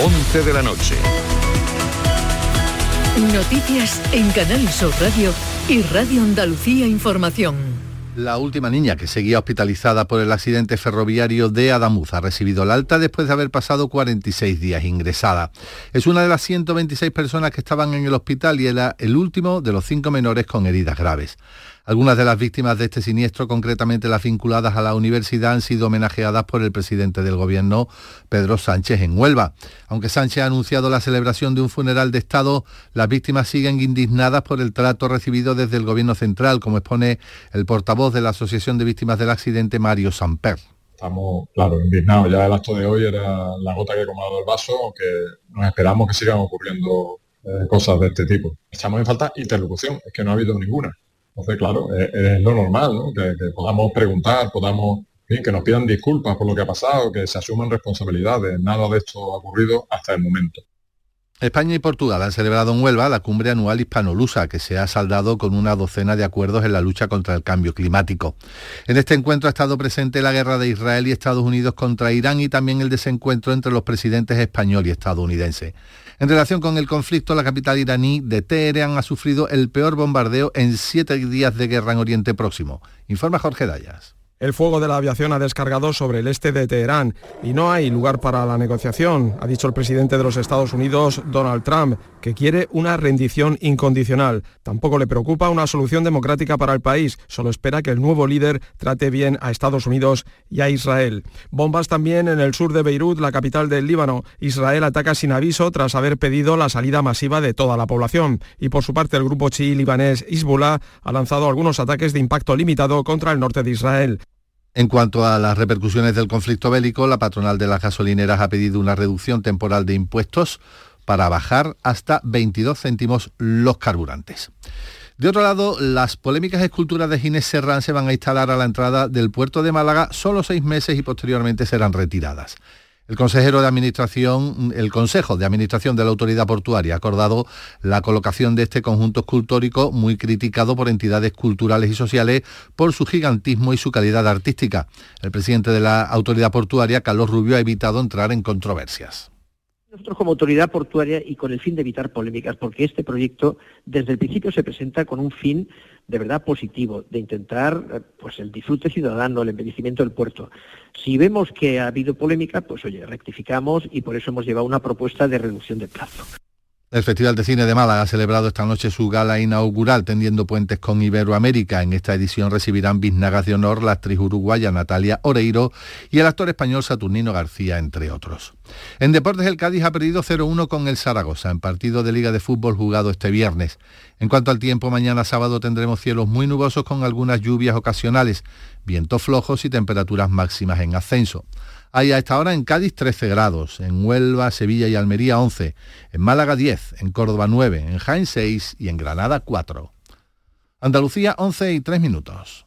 11 de la noche. Noticias en Canal Sur Radio y Radio Andalucía Información. La última niña que seguía hospitalizada por el accidente ferroviario de Adamuz ha recibido el alta después de haber pasado 46 días ingresada. Es una de las 126 personas que estaban en el hospital y era el último de los 5 menores con heridas graves. Algunas de las víctimas de este siniestro, concretamente las vinculadas a la universidad, han sido homenajeadas por el presidente del Gobierno, Pedro Sánchez, en Huelva. Aunque Sánchez ha anunciado la celebración de un funeral de Estado, las víctimas siguen indignadas por el trato recibido desde el Gobierno central, como expone el portavoz de la Asociación de Víctimas del Accidente, Mario Samper. Estamos, claro, indignados. Ya el acto de hoy era la gota que ha colmado el vaso, aunque nos esperamos que sigan ocurriendo cosas de este tipo. Echamos en falta interlocución, es que no ha habido ninguna. Entonces, claro, es lo normal, ¿no? Que podamos preguntar, que nos pidan disculpas por lo que ha pasado, que se asuman responsabilidades. Nada de esto ha ocurrido hasta el momento. España y Portugal han celebrado en Huelva la cumbre anual hispano-lusa, que se ha saldado con una docena de acuerdos en la lucha contra el cambio climático. En este encuentro ha estado presente la guerra de Israel y Estados Unidos contra Irán y también el desencuentro entre los presidentes español y estadounidense. En relación con el conflicto, la capital iraní de Teherán ha sufrido el peor bombardeo en 7 días de guerra en Oriente Próximo. Informa Jorge Dayas. El fuego de la aviación ha descargado sobre el este de Teherán y no hay lugar para la negociación, ha dicho el presidente de los Estados Unidos, Donald Trump, que quiere una rendición incondicional. Tampoco le preocupa una solución democrática para el país, solo espera que el nuevo líder trate bien a Estados Unidos y a Israel. Bombas también en el sur de Beirut, la capital del Líbano. Israel ataca sin aviso tras haber pedido la salida masiva de toda la población. Y por su parte el grupo chií libanés Hezbollah ha lanzado algunos ataques de impacto limitado contra el norte de Israel. En cuanto a las repercusiones del conflicto bélico, la patronal de las gasolineras ha pedido una reducción temporal de impuestos para bajar hasta 22 céntimos los carburantes. De otro lado, las polémicas esculturas de Ginés Serrán se van a instalar a la entrada del puerto de Málaga solo 6 meses y posteriormente serán retiradas. El Consejo de Administración de la Autoridad Portuaria ha acordado la colocación de este conjunto escultórico muy criticado por entidades culturales y sociales por su gigantismo y su calidad artística. El presidente de la Autoridad Portuaria, Carlos Rubio, ha evitado entrar en controversias. Nosotros como autoridad portuaria y con el fin de evitar polémicas, porque este proyecto desde el principio se presenta con un fin de verdad positivo, de intentar pues el disfrute ciudadano, el embellecimiento del puerto. Si vemos que ha habido polémica, pues oye, rectificamos y por eso hemos llevado una propuesta de reducción del plazo. El Festival de Cine de Málaga ha celebrado esta noche su gala inaugural tendiendo puentes con Iberoamérica. En esta edición recibirán biznagas de honor la actriz uruguaya Natalia Oreiro y el actor español Saturnino García, entre otros. En deportes, el Cádiz ha perdido 0-1 con el Zaragoza en partido de Liga de Fútbol jugado este viernes. En cuanto al tiempo, mañana sábado tendremos cielos muy nubosos con algunas lluvias ocasionales, vientos flojos y temperaturas máximas en ascenso. Hay a esta hora en Cádiz 13 grados, en Huelva, Sevilla y Almería 11, en Málaga 10, en Córdoba 9, en Jaén 6 y en Granada 4. Andalucía 11:03.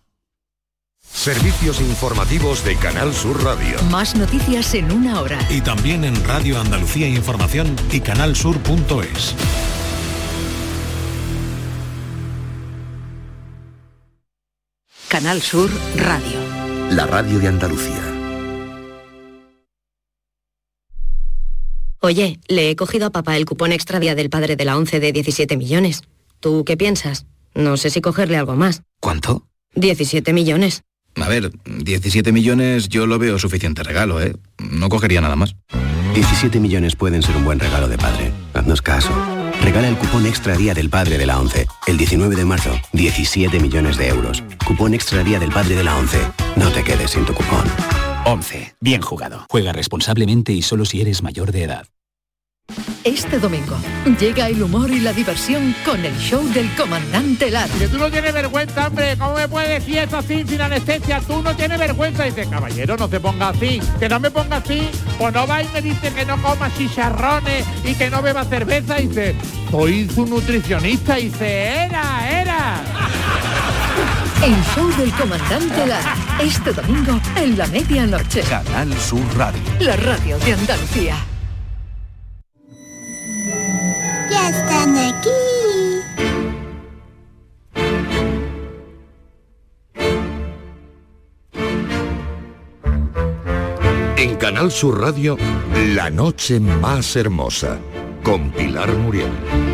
Servicios informativos de Canal Sur Radio. Más noticias en una hora. Y también en Radio Andalucía Información y canalsur.es. Canal Sur Radio. La radio de Andalucía. Oye, le he cogido a papá el cupón extra día del padre de la 11 de 17 millones. ¿Tú qué piensas? No sé si cogerle algo más. ¿Cuánto? 17 millones. A ver, 17 millones yo lo veo suficiente regalo, ¿eh? No cogería nada más. 17 millones pueden ser un buen regalo de padre. Haznos caso. Regala el cupón extra día del padre de la 11. El 19 de marzo, 17 millones de euros. Cupón extra día del padre de la 11. No te quedes sin tu cupón. 11. Bien jugado. Juega responsablemente y solo si eres mayor de edad. Este domingo llega el humor y la diversión con el show del comandante Lara. Que tú no tienes vergüenza, hombre. ¿Cómo me puedes decir eso así, sin anestesia? Tú no tienes vergüenza. Y dice, caballero, no te pongas así. Que no me pongas así. Pues no va y me dice que no coma chicharrones y que no beba cerveza. Y dice, soy su nutricionista. Y dice, era. El show del comandante Lara. Este domingo en la medianoche. Canal Sur Radio. La radio de Andalucía. Ya están aquí. En Canal Sur Radio, La noche más hermosa, con Pilar Muriel.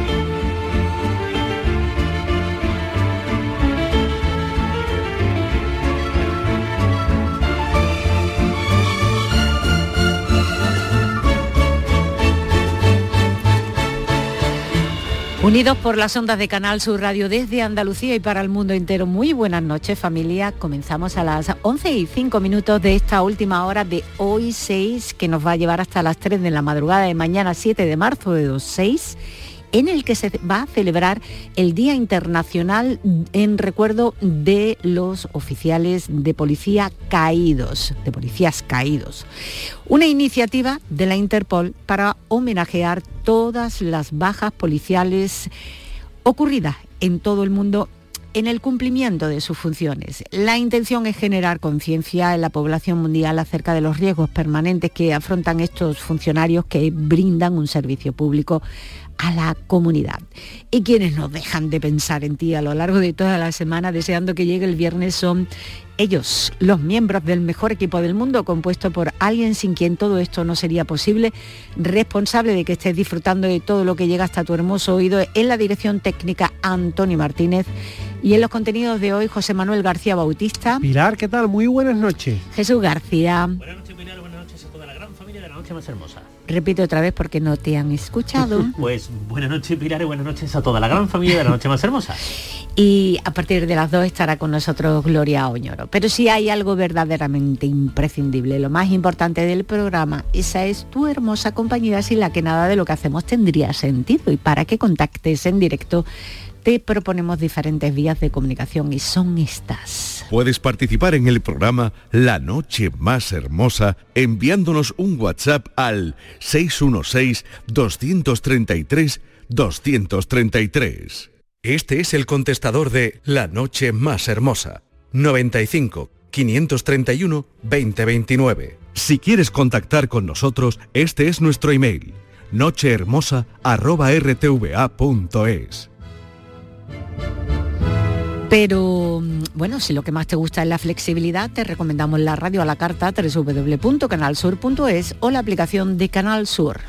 Unidos por las ondas de Canal Sur Radio desde Andalucía y para el mundo entero. Muy buenas noches, familia. Comenzamos a las 11:05 de esta última hora de hoy 6, que nos va a llevar hasta las 3 de la madrugada de mañana 7 de marzo de 2006, en el que se va a celebrar el Día Internacional en recuerdo de los oficiales de policía caídos, de policías caídos. Una iniciativa de la Interpol para homenajear todas las bajas policiales ocurridas en todo el mundo en el cumplimiento de sus funciones. La intención es generar conciencia en la población mundial acerca de los riesgos permanentes que afrontan estos funcionarios que brindan un servicio público a la comunidad. Y quienes nos dejan de pensar en ti a lo largo de toda la semana, deseando que llegue el viernes, son ellos, los miembros del mejor equipo del mundo, compuesto por alguien sin quien todo esto no sería posible, responsable de que estés disfrutando de todo lo que llega hasta tu hermoso oído. En la dirección técnica, Antonio Martínez, y en los contenidos de hoy, José Manuel García Bautista. Pilar, ¿qué tal? Muy buenas noches. Jesús García. Buenas noches, Pilar, buenas noches a toda la gran familia de La Noche Más Hermosa. Repito otra vez porque no te han escuchado. Pues buenas noches, Pilar, y buenas noches a toda la gran familia de La Noche Más Hermosa. Y a partir de las 2 estará con nosotros Gloria Oñoro. Pero si hay algo verdaderamente imprescindible, lo más importante del programa, esa es tu hermosa compañía, sin la que nada de lo que hacemos tendría sentido. Y para que contactes en directo, te proponemos diferentes vías de comunicación y son estas. Puedes participar en el programa La Noche Más Hermosa enviándonos un WhatsApp al 616-233-233. Este es el contestador de La Noche Más Hermosa, 95 531 2029. Si quieres contactar con nosotros, este es nuestro email, nochehermosa@rtva.es. Pero, bueno, si lo que más te gusta es la flexibilidad, te recomendamos la radio a la carta, www.canalsur.es, o la aplicación de Canal Sur.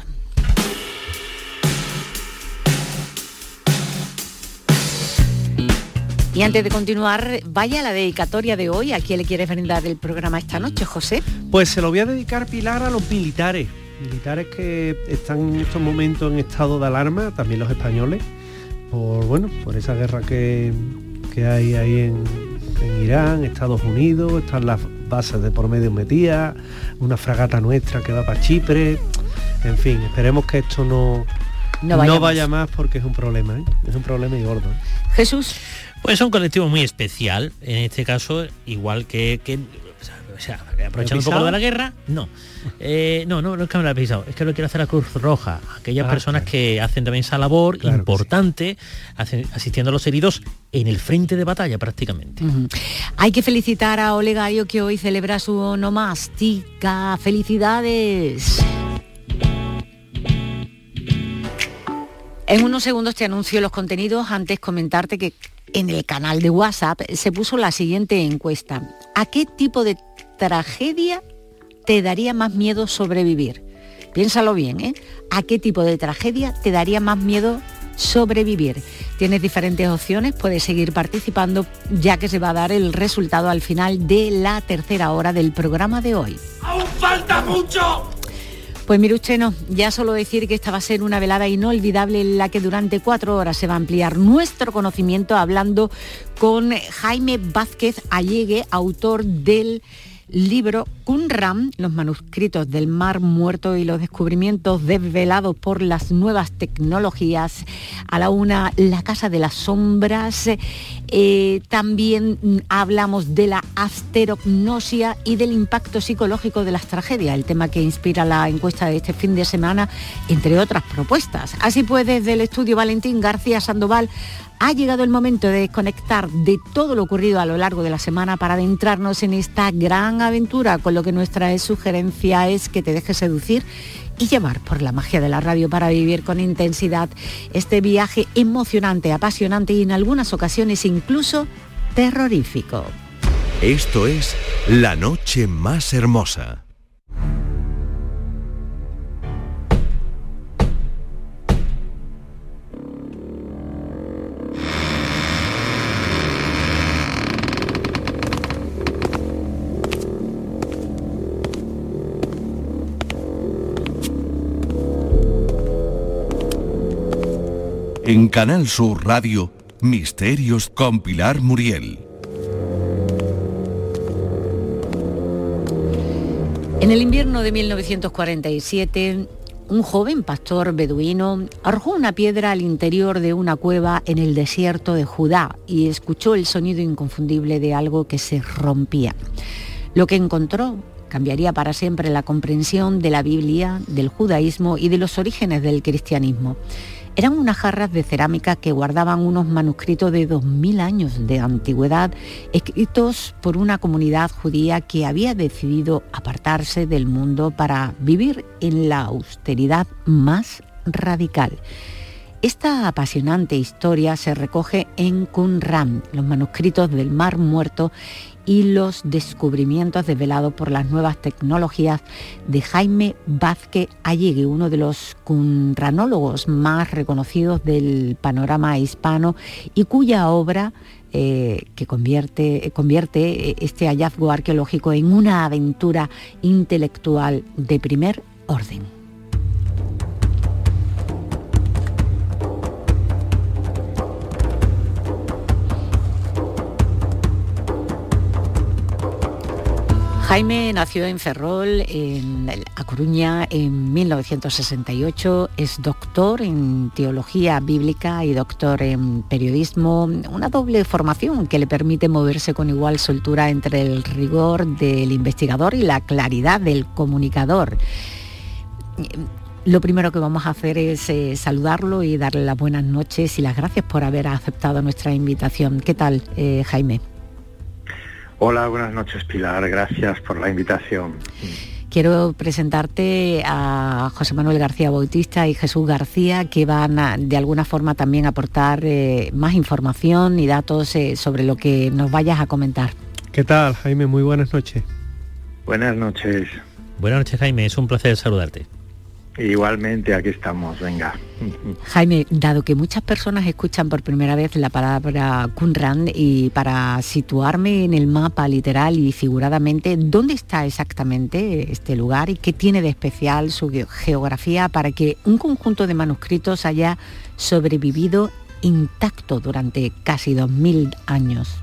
Y antes de continuar, vaya la dedicatoria de hoy. ¿A quién le quieres brindar el programa esta noche, José? Pues se lo voy a dedicar, Pilar, a los militares que están en estos momentos en estado de alarma, también los españoles, por esa guerra que hay ahí en Irán, Estados Unidos, están las bases de por medio metidas, una fragata nuestra que va para Chipre, en fin, esperemos que esto no vaya más porque es un problema, es un problema y gordo. Jesús. Pues es un colectivo muy especial, en este caso, igual que aprovechando un poco de la guerra, no es que me lo he pisado, es que lo quiero hacer a Cruz Roja, aquellas personas que hacen también esa labor importante, asistiendo a los heridos en el frente de batalla prácticamente. Hay que felicitar a Olegario, que hoy celebra su onomástica. ¡Felicidades! En unos segundos te anuncio los contenidos. Antes comentarte que en el canal de WhatsApp se puso la siguiente encuesta. ¿A qué tipo de tragedia te daría más miedo sobrevivir? Piénsalo bien, ¿eh? ¿A qué tipo de tragedia te daría más miedo sobrevivir? Tienes diferentes opciones, puedes seguir participando, ya que se va a dar el resultado al final de la tercera hora del programa de hoy. ¡Aún falta mucho! Pues mire usted, ya solo decir que esta va a ser una velada inolvidable en la que durante 4 horas se va a ampliar nuestro conocimiento, hablando con Jaime Vázquez Allegue, autor del libro Qumran, los manuscritos del Mar Muerto y los descubrimientos desvelados por las nuevas tecnologías. A la una, La Casa de las Sombras. También hablamos de la asterognosia y del impacto psicológico de las tragedias, el tema que inspira la encuesta de este fin de semana, entre otras propuestas. Así pues, desde el estudio Valentín García Sandoval, ha llegado el momento de desconectar de todo lo ocurrido a lo largo de la semana para adentrarnos en esta gran aventura, con lo que nuestra sugerencia es que te dejes seducir y llevar por la magia de la radio para vivir con intensidad este viaje emocionante, apasionante y en algunas ocasiones incluso terrorífico. Esto es La Noche Más Hermosa. En Canal Sur Radio, Misterios con Pilar Muriel. En el invierno de 1947, un joven pastor beduino arrojó una piedra al interior de una cueva en el desierto de Judá y escuchó el sonido inconfundible de algo que se rompía. Lo que encontró cambiaría para siempre la comprensión de la Biblia, del judaísmo y de los orígenes del cristianismo. Eran unas jarras de cerámica que guardaban unos manuscritos de 2000 años de antigüedad, escritos por una comunidad judía que había decidido apartarse del mundo para vivir en la austeridad más radical. Esta apasionante historia se recoge en Qumran, los manuscritos del Mar Muerto y los descubrimientos desvelados por las nuevas tecnologías de Jaime Vázquez Allegui, uno de los qumranólogos más reconocidos del panorama hispano y cuya obra que convierte este hallazgo arqueológico en una aventura intelectual de primer orden. Jaime nació en Ferrol, en A Coruña, en 1968. Es doctor en teología bíblica y doctor en periodismo, una doble formación que le permite moverse con igual soltura entre el rigor del investigador y la claridad del comunicador. Lo primero que vamos a hacer es saludarlo y darle las buenas noches y las gracias por haber aceptado nuestra invitación. ¿Qué tal, Jaime? Hola, buenas noches, Pilar. Gracias por la invitación. Quiero presentarte a José Manuel García Bautista y Jesús García, que van de alguna forma también a aportar más información y datos sobre lo que nos vayas a comentar. ¿Qué tal, Jaime? Muy buenas noches. Buenas noches. Buenas noches, Jaime. Es un placer saludarte. Igualmente, aquí estamos, venga. Jaime, dado que muchas personas escuchan por primera vez la palabra Qumran, y para situarme en el mapa literal y figuradamente, ¿dónde está exactamente este lugar y qué tiene de especial su geografía para que un conjunto de manuscritos haya sobrevivido intacto durante casi 2000 años?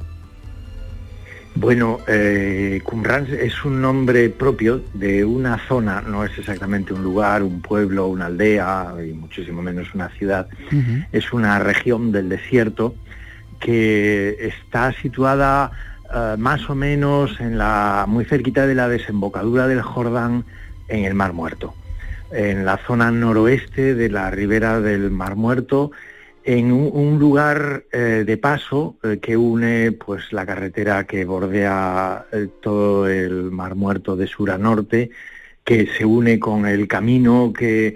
Bueno, Qumran es un nombre propio de una zona, no es exactamente un lugar, un pueblo, una aldea, y muchísimo menos una ciudad. Uh-huh. Es una región del desierto que está situada más o menos muy cerquita de la desembocadura del Jordán en el Mar Muerto, en la zona noroeste de la ribera del Mar Muerto, en un lugar de paso que une pues la carretera que bordea todo el Mar Muerto de sur a norte, que se une con el camino que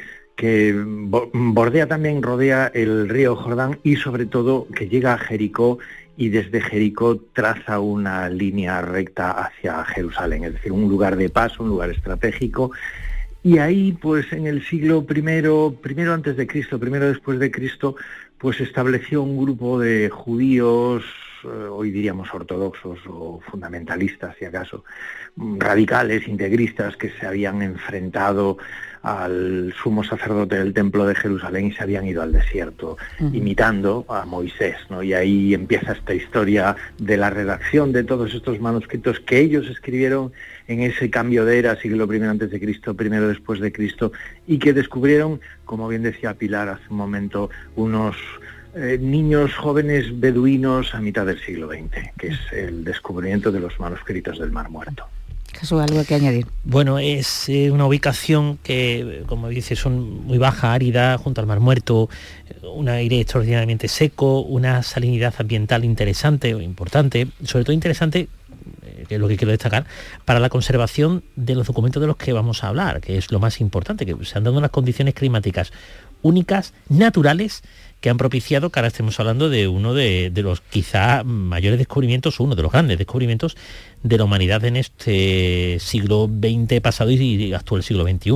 bordea también, rodea el río Jordán y sobre todo que llega a Jericó y desde Jericó traza una línea recta hacia Jerusalén, es decir, un lugar de paso, un lugar estratégico. Y ahí, pues en el siglo primero antes de Cristo, primero después de Cristo, pues estableció un grupo de judíos, hoy diríamos ortodoxos o fundamentalistas, si acaso, radicales, integristas, que se habían enfrentado al sumo sacerdote del templo de Jerusalén y se habían ido al desierto, imitando a Moisés, ¿no? Y ahí empieza esta historia de la redacción de todos estos manuscritos que ellos escribieron en ese cambio de era, siglo I antes de Cristo, primero después de Cristo, y que descubrieron, como bien decía Pilar hace un momento, unos niños jóvenes beduinos a mitad del siglo XX, que es el descubrimiento de los manuscritos del Mar Muerto. Jesús, ¿algo que añadir? Bueno, es una ubicación que, como dices, son muy baja, árida, junto al Mar Muerto, un aire extraordinariamente seco, una salinidad ambiental interesante o importante, sobre todo interesante, que es lo que quiero destacar, para la conservación de los documentos de los que vamos a hablar, que es lo más importante, que se han dado unas condiciones climáticas únicas, naturales, que han propiciado que ahora estemos hablando de uno de los quizá mayores descubrimientos, uno de los grandes descubrimientos de la humanidad en este siglo XX pasado y actual siglo XXI.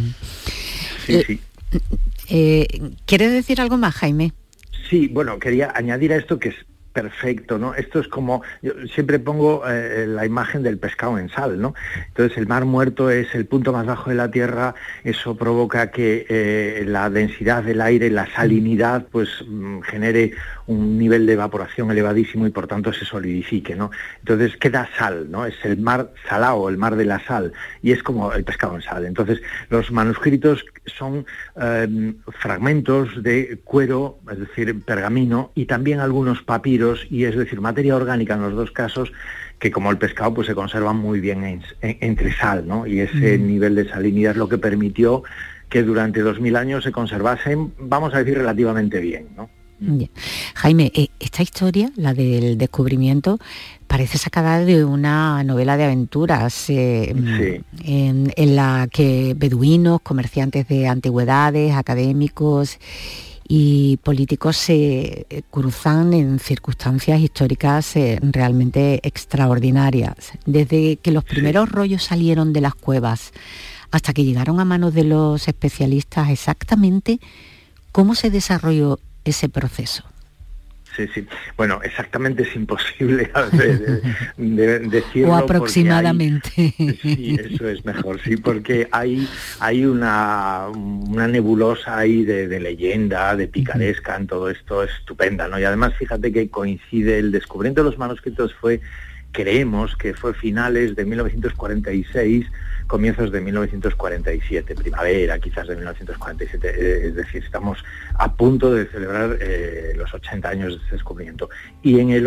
Sí. ¿Quieres decir algo más, Jaime? Sí, bueno, quería añadir a esto que es perfecto, ¿no? Esto es como, yo siempre pongo la imagen del pescado en sal, ¿no? Entonces el mar muerto es el punto más bajo de la Tierra, eso provoca que la densidad del aire, la salinidad, pues genere un nivel de evaporación elevadísimo y por tanto se solidifique, ¿no? Entonces queda sal, ¿no? Es el mar salado, el mar de la sal, y es como el pescado en sal. Entonces los manuscritos son fragmentos de cuero, es decir, pergamino, y también algunos papiros, y es decir, materia orgánica en los dos casos, que como el pescado pues se conservan muy bien entre sal, ¿no? Y ese nivel de salinidad es lo que permitió que durante 2000 años se conservasen, vamos a decir, relativamente bien, ¿no? Jaime, esta historia, la del descubrimiento, parece sacada de una novela de aventuras en la que beduinos, comerciantes de antigüedades, académicos y políticos se cruzan en circunstancias históricas realmente extraordinarias. Desde que los primeros rollos salieron de las cuevas hasta que llegaron a manos de los especialistas, exactamente cómo se desarrolló ese proceso. Sí. Bueno, exactamente es imposible de decirlo. O aproximadamente. Sí, eso es mejor, sí, porque hay una nebulosa ahí de leyenda, de picaresca en todo esto, estupenda, ¿no? Y además fíjate que coincide, el descubrimiento de los manuscritos creemos que fue finales de 1946, comienzos de 1947, primavera quizás de 1947, es decir, estamos a punto de celebrar los 80 años de este descubrimiento. Y en el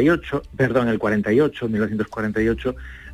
48, 1948,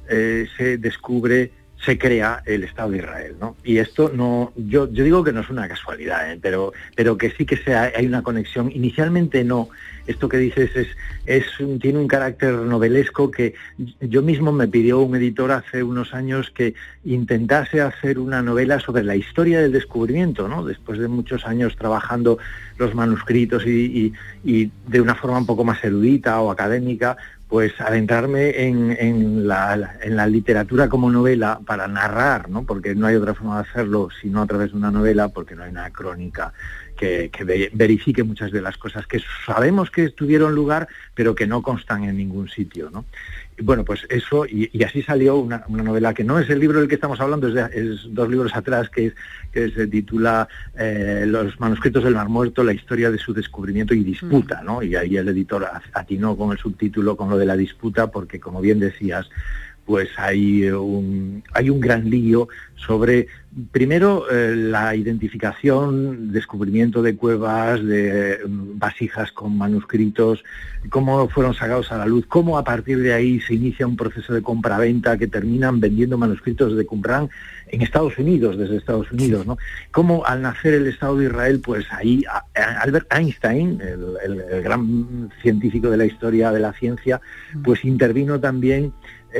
se crea el Estado de Israel, ¿no? Y esto no, yo digo que no es una casualidad, pero que sí que hay una conexión. Inicialmente no. Esto que dices tiene un carácter novelesco que yo mismo me pidió un editor hace unos años que intentase hacer una novela sobre la historia del descubrimiento, ¿no? Después de muchos años trabajando los manuscritos y de una forma un poco más erudita o académica, pues adentrarme en la literatura como novela para narrar, ¿no? Porque no hay otra forma de hacerlo sino a través de una novela, porque no hay una crónica que verifique muchas de las cosas que sabemos que tuvieron lugar, pero que no constan en ningún sitio, ¿no? Y bueno, pues eso, y así salió una novela que no es el libro del que estamos hablando, es 2 libros atrás, que se titula Los manuscritos del Mar Muerto, la historia de su descubrimiento y disputa, ¿no? Y ahí el editor atinó con el subtítulo, con lo de la disputa, porque como bien decías, pues hay un gran lío sobre, primero, la identificación, descubrimiento de cuevas, de vasijas con manuscritos, cómo fueron sacados a la luz, cómo a partir de ahí se inicia un proceso de compra-venta que terminan vendiendo manuscritos de Qumran en Estados Unidos, desde Estados Unidos, ¿no? Cómo al nacer el Estado de Israel, pues ahí Albert Einstein, el gran científico de la historia de la ciencia, pues intervino también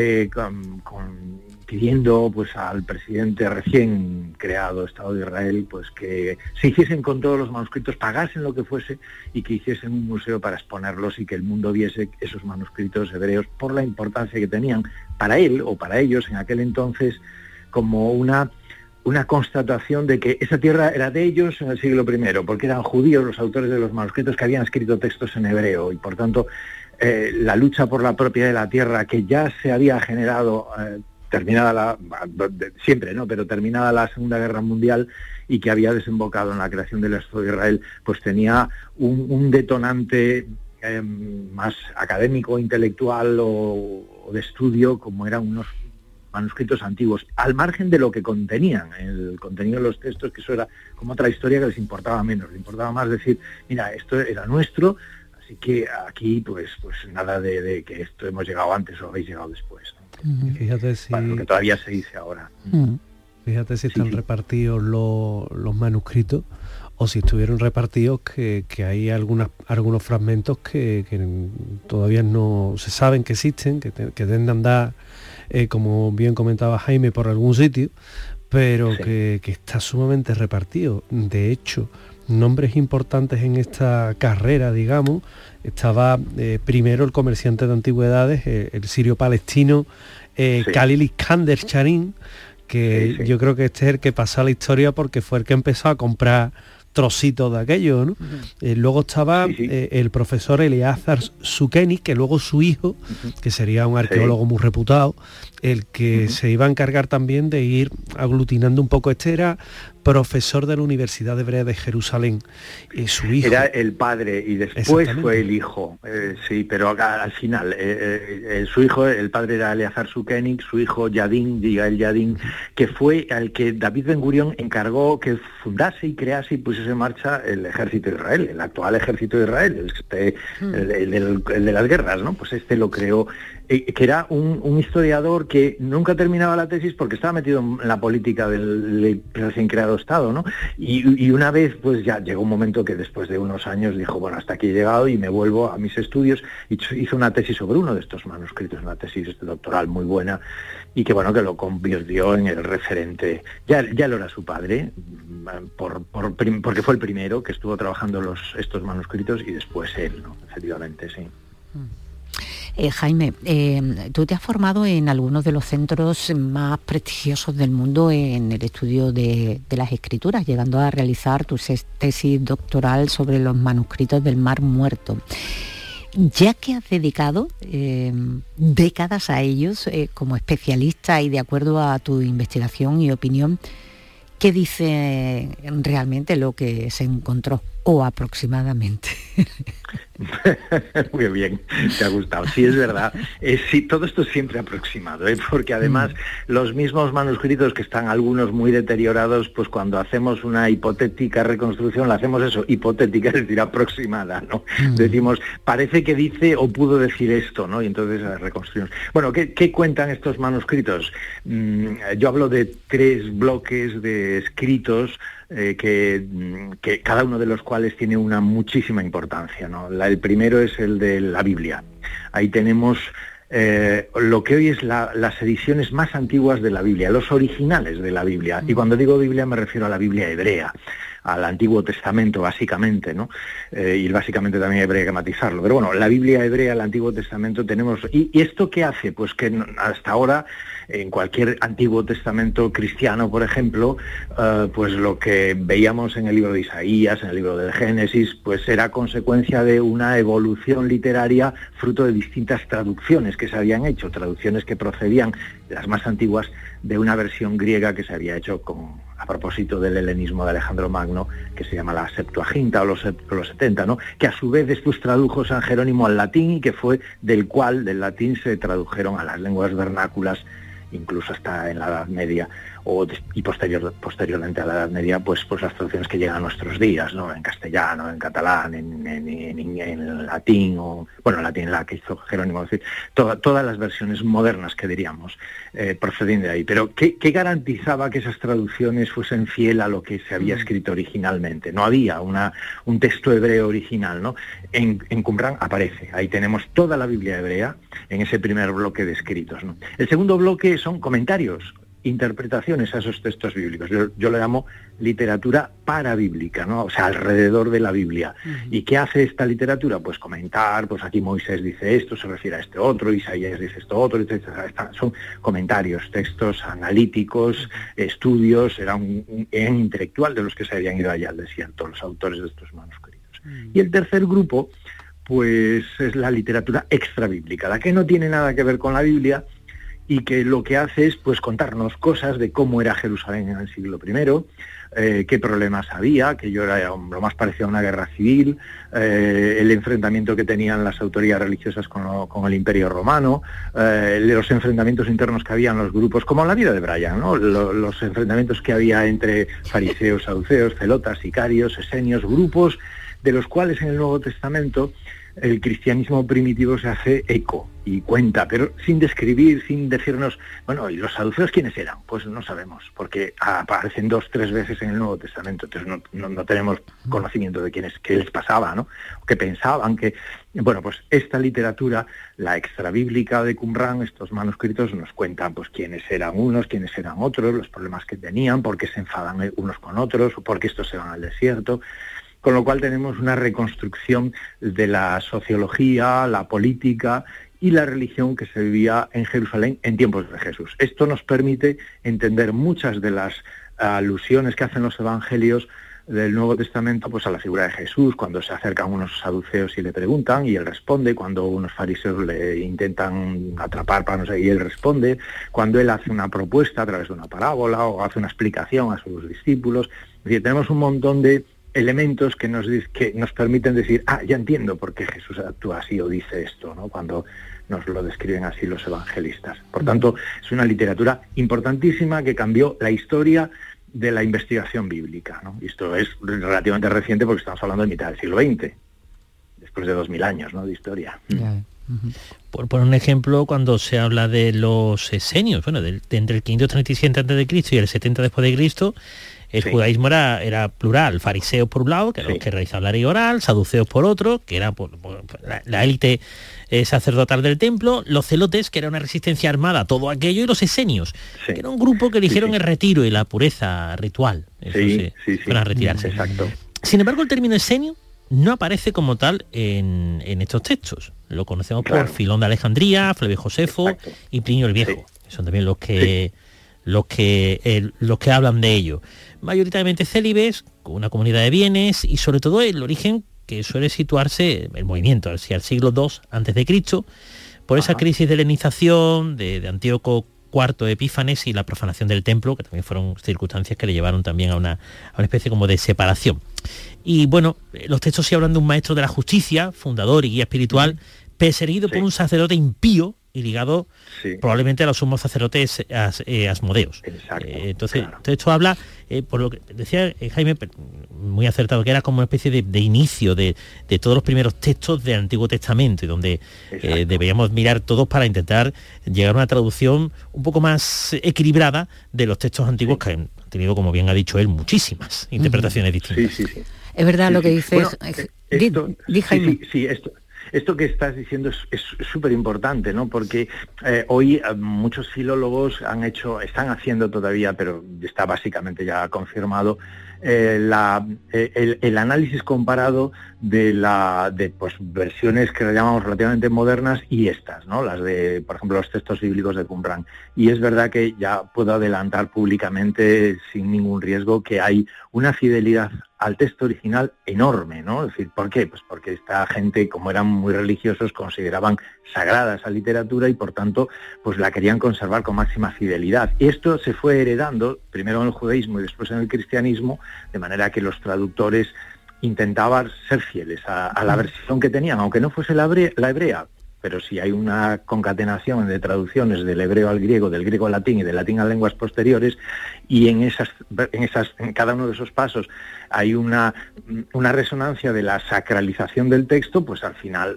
pidiendo pues al presidente recién creado Estado de Israel pues que se hiciesen con todos los manuscritos, pagasen lo que fuese y que hiciesen un museo para exponerlos y que el mundo viese esos manuscritos hebreos por la importancia que tenían para él o para ellos en aquel entonces, como una constatación de que esa tierra era de ellos en el siglo I, porque eran judíos los autores de los manuscritos que habían escrito textos en hebreo y por tanto la lucha por la propiedad de la tierra que ya se había generado terminada terminada la Segunda Guerra Mundial y que había desembocado en la creación del Estado de Israel, pues tenía un detonante más académico, intelectual o de estudio, como eran unos manuscritos antiguos, al margen de lo que contenían, el contenido de los textos, que eso era como otra historia que les importaba menos, les importaba más decir, mira, esto era nuestro, así que aquí pues nada de que esto hemos llegado antes o habéis llegado después, ¿no? Fíjate si... Bueno, lo que todavía se dice ahora. Fíjate si están repartidos los manuscritos o si estuvieron repartidos, que hay algunos fragmentos que todavía no se saben que existen, que deben de andar, como bien comentaba Jaime, por algún sitio, pero que está sumamente repartido. De hecho, nombres importantes en esta carrera, digamos, estaba primero el comerciante de antigüedades, el sirio-palestino Khalil Iskander Charin, que yo creo que este es el que pasó a la historia porque fue el que empezó a comprar trocitos de aquello, ¿no? Luego estaba el profesor Eleazar Sukenik, que luego su hijo, que sería un arqueólogo muy reputado, el que se iba a encargar también de ir aglutinando un poco. Este era profesor de la Universidad Hebrea de Jerusalén. Su hijo era el padre y después fue el hijo, sí, pero al final su hijo, el padre era Eleazar Sukenik, su hijo Yadin, que fue al que David Ben Gurión encargó que fundase y crease y pusiese en marcha el ejército de Israel, el actual ejército de Israel, el de las guerras, ¿no? Pues lo creó, que era un historiador que nunca terminaba la tesis porque estaba metido en la política del recién creado Estado, ¿no? Y una vez, pues ya llegó un momento que después de unos años dijo, bueno, hasta aquí he llegado y me vuelvo a mis estudios, y hizo una tesis sobre uno de estos manuscritos, una tesis doctoral muy buena, y que bueno, que lo convirtió en el referente. Ya lo era su padre, porque fue el primero que estuvo trabajando estos manuscritos, y después él, ¿no? Efectivamente, sí. Jaime, tú te has formado en algunos de los centros más prestigiosos del mundo en el estudio de las escrituras, llegando a realizar tu tesis doctoral sobre los manuscritos del Mar Muerto. Ya que has dedicado décadas a ellos como especialista y de acuerdo a tu investigación y opinión, ¿qué dice realmente lo que se encontró, o aproximadamente? Muy bien, te ha gustado. Sí, es verdad. Sí, todo esto es siempre aproximado, porque además los mismos manuscritos, que están algunos muy deteriorados, pues cuando hacemos una hipotética reconstrucción, la hacemos hipotética, es decir, aproximada, ¿no? Decimos, parece que dice o pudo decir esto, ¿no? Y entonces la reconstruimos. Bueno, ¿qué cuentan estos manuscritos? Yo hablo de 3 bloques de escritos que cada uno de los cuales tiene una muchísima importancia, ¿no? El primero es el de la Biblia. Ahí tenemos lo que hoy es las ediciones más antiguas de la Biblia, los originales de la Biblia. Y cuando digo Biblia me refiero a la Biblia hebrea, al Antiguo Testamento básicamente, ¿no? Y básicamente también habría que matizarlo. Pero bueno, la Biblia hebrea, el Antiguo Testamento tenemos... ¿Y esto qué hace? Pues que hasta ahora, en cualquier Antiguo Testamento cristiano, por ejemplo, pues lo que veíamos en el libro de Isaías, en el libro del Génesis, pues era consecuencia de una evolución literaria fruto de distintas traducciones que se habían hecho, traducciones que procedían, las más antiguas, de una versión griega que se había hecho a propósito del helenismo de Alejandro Magno, que se llama la Septuaginta o los 70, ¿no? Que a su vez después tradujo San Jerónimo al latín, y que fue del latín se tradujeron a las lenguas vernáculas, incluso hasta en la Edad Media, y posteriormente a la Edad Media, pues las traducciones que llegan a nuestros días, ¿no? En castellano, en catalán, en latín, latín la que hizo Jerónimo, es decir, todas las versiones modernas que diríamos proceden de ahí. Pero ¿qué garantizaba que esas traducciones fuesen fiel a lo que se había escrito originalmente? No había un texto hebreo original, ¿no? En Qumran aparece, ahí tenemos toda la Biblia hebrea en ese primer bloque de escritos, ¿no? El segundo bloque son comentarios, interpretaciones a esos textos bíblicos. Yo lo llamo literatura parabíblica, ¿no? O sea, alrededor de la Biblia. ¿Y qué hace esta literatura? Pues comentar, pues aquí Moisés dice esto, se refiere a este otro, Isaías dice esto otro, son comentarios, textos analíticos, estudios, era un intelectual de los que se habían ido allá al desierto, los autores de estos manuscritos. Y el tercer grupo, pues es la literatura extrabíblica, la que no tiene nada que ver con la Biblia, y que lo que hace es pues contarnos cosas de cómo era Jerusalén en el siglo I, qué problemas había, que yo era lo más parecido a una guerra civil, el enfrentamiento que tenían las autoridades religiosas con el Imperio Romano, los enfrentamientos internos que había en los grupos, como en la vida de Brian, ¿no? Los enfrentamientos que había entre fariseos, saduceos, celotas, sicarios, esenios, grupos de los cuales en el Nuevo Testamento el cristianismo primitivo se hace eco y cuenta, pero sin describir, sin decirnos, bueno, ¿y los saduceos quiénes eran? Pues no sabemos, porque aparecen 2 o 3 veces en el Nuevo Testamento, entonces no tenemos conocimiento de qué les pasaba, ¿no? Que pensaban que... Bueno, pues esta literatura, la extrabíblica de Qumran, estos manuscritos nos cuentan pues quiénes eran unos, quiénes eran otros, los problemas que tenían, por qué se enfadan unos con otros, o por qué estos se van al desierto. Con lo cual tenemos una reconstrucción de la sociología, la política y la religión que se vivía en Jerusalén en tiempos de Jesús. Esto nos permite entender muchas de las alusiones que hacen los evangelios del Nuevo Testamento pues a la figura de Jesús, cuando se acercan unos saduceos y le preguntan y él responde, cuando unos fariseos le intentan atrapar para no sé, y él responde, cuando él hace una propuesta a través de una parábola o hace una explicación a sus discípulos. Es decir, tenemos un montón de elementos que nos permiten decir, ya entiendo por qué Jesús actúa así o dice esto, ¿no? Cuando nos lo describen así los evangelistas. Por tanto, es una literatura importantísima que cambió la historia de la investigación bíblica, ¿no? Y esto es relativamente reciente porque estamos hablando de mitad del siglo XX, después de 2000 años, ¿no?, de historia. Por poner un ejemplo, cuando se habla de los esenios, bueno, de entre el 537 a.C. y el 70 después de Cristo, el judaísmo era plural, fariseos por un lado, que eran los que realizaban la ley oral, saduceos por otro, que era por la élite sacerdotal del templo, los celotes, que era una resistencia armada a todo aquello, y los esenios, que era un grupo que eligieron el retiro y la pureza ritual. Fueron a retirarse. Exacto. Sin embargo, el término esenio no aparece como tal en estos textos. Lo conocemos por Filón de Alejandría, Flavio Josefo y Plinio el Viejo. Son también los que hablan de ello. Mayoritariamente célibes, con una comunidad de bienes y sobre todo el origen que suele situarse el movimiento hacia el siglo II a.C. por esa crisis de helenización de Antíoco IV Epífanes y la profanación del templo, que también fueron circunstancias que le llevaron también a una especie como de separación. Y bueno, los textos sí hablan de un maestro de la justicia, fundador y guía espiritual, perseguido por un sacerdote impío y ligado probablemente a los sumos sacerdotes Asmodeos. Entonces esto habla, por lo que decía Jaime, muy acertado, que era como una especie de inicio de todos los primeros textos del Antiguo Testamento, y donde deberíamos mirar todos para intentar llegar a una traducción un poco más equilibrada de los textos antiguos que han tenido, como bien ha dicho él, muchísimas interpretaciones distintas. Es verdad lo que dices. Bueno, Jaime. Esto que estás diciendo es súper importante, ¿no? Porque hoy muchos filólogos están haciendo todavía, pero está básicamente ya confirmado, el análisis comparado de versiones que le llamamos relativamente modernas y estas, ¿no? Las de, por ejemplo, los textos bíblicos de Qumran. Y es verdad que ya puedo adelantar públicamente, sin ningún riesgo, que hay una fidelidad al texto original enorme, ¿no? Es decir, ¿por qué? Pues porque esta gente, como eran muy religiosos, consideraban sagrada esa literatura y por tanto pues la querían conservar con máxima fidelidad. Y esto se fue heredando primero en el judaísmo y después en el cristianismo, de manera que los traductores intentaban ser fieles a la versión que tenían, aunque no fuese la hebrea, pero si hay una concatenación de traducciones del hebreo al griego, del griego al latín y del latín a lenguas posteriores, y en cada uno de esos pasos hay una resonancia de la sacralización del texto, pues al final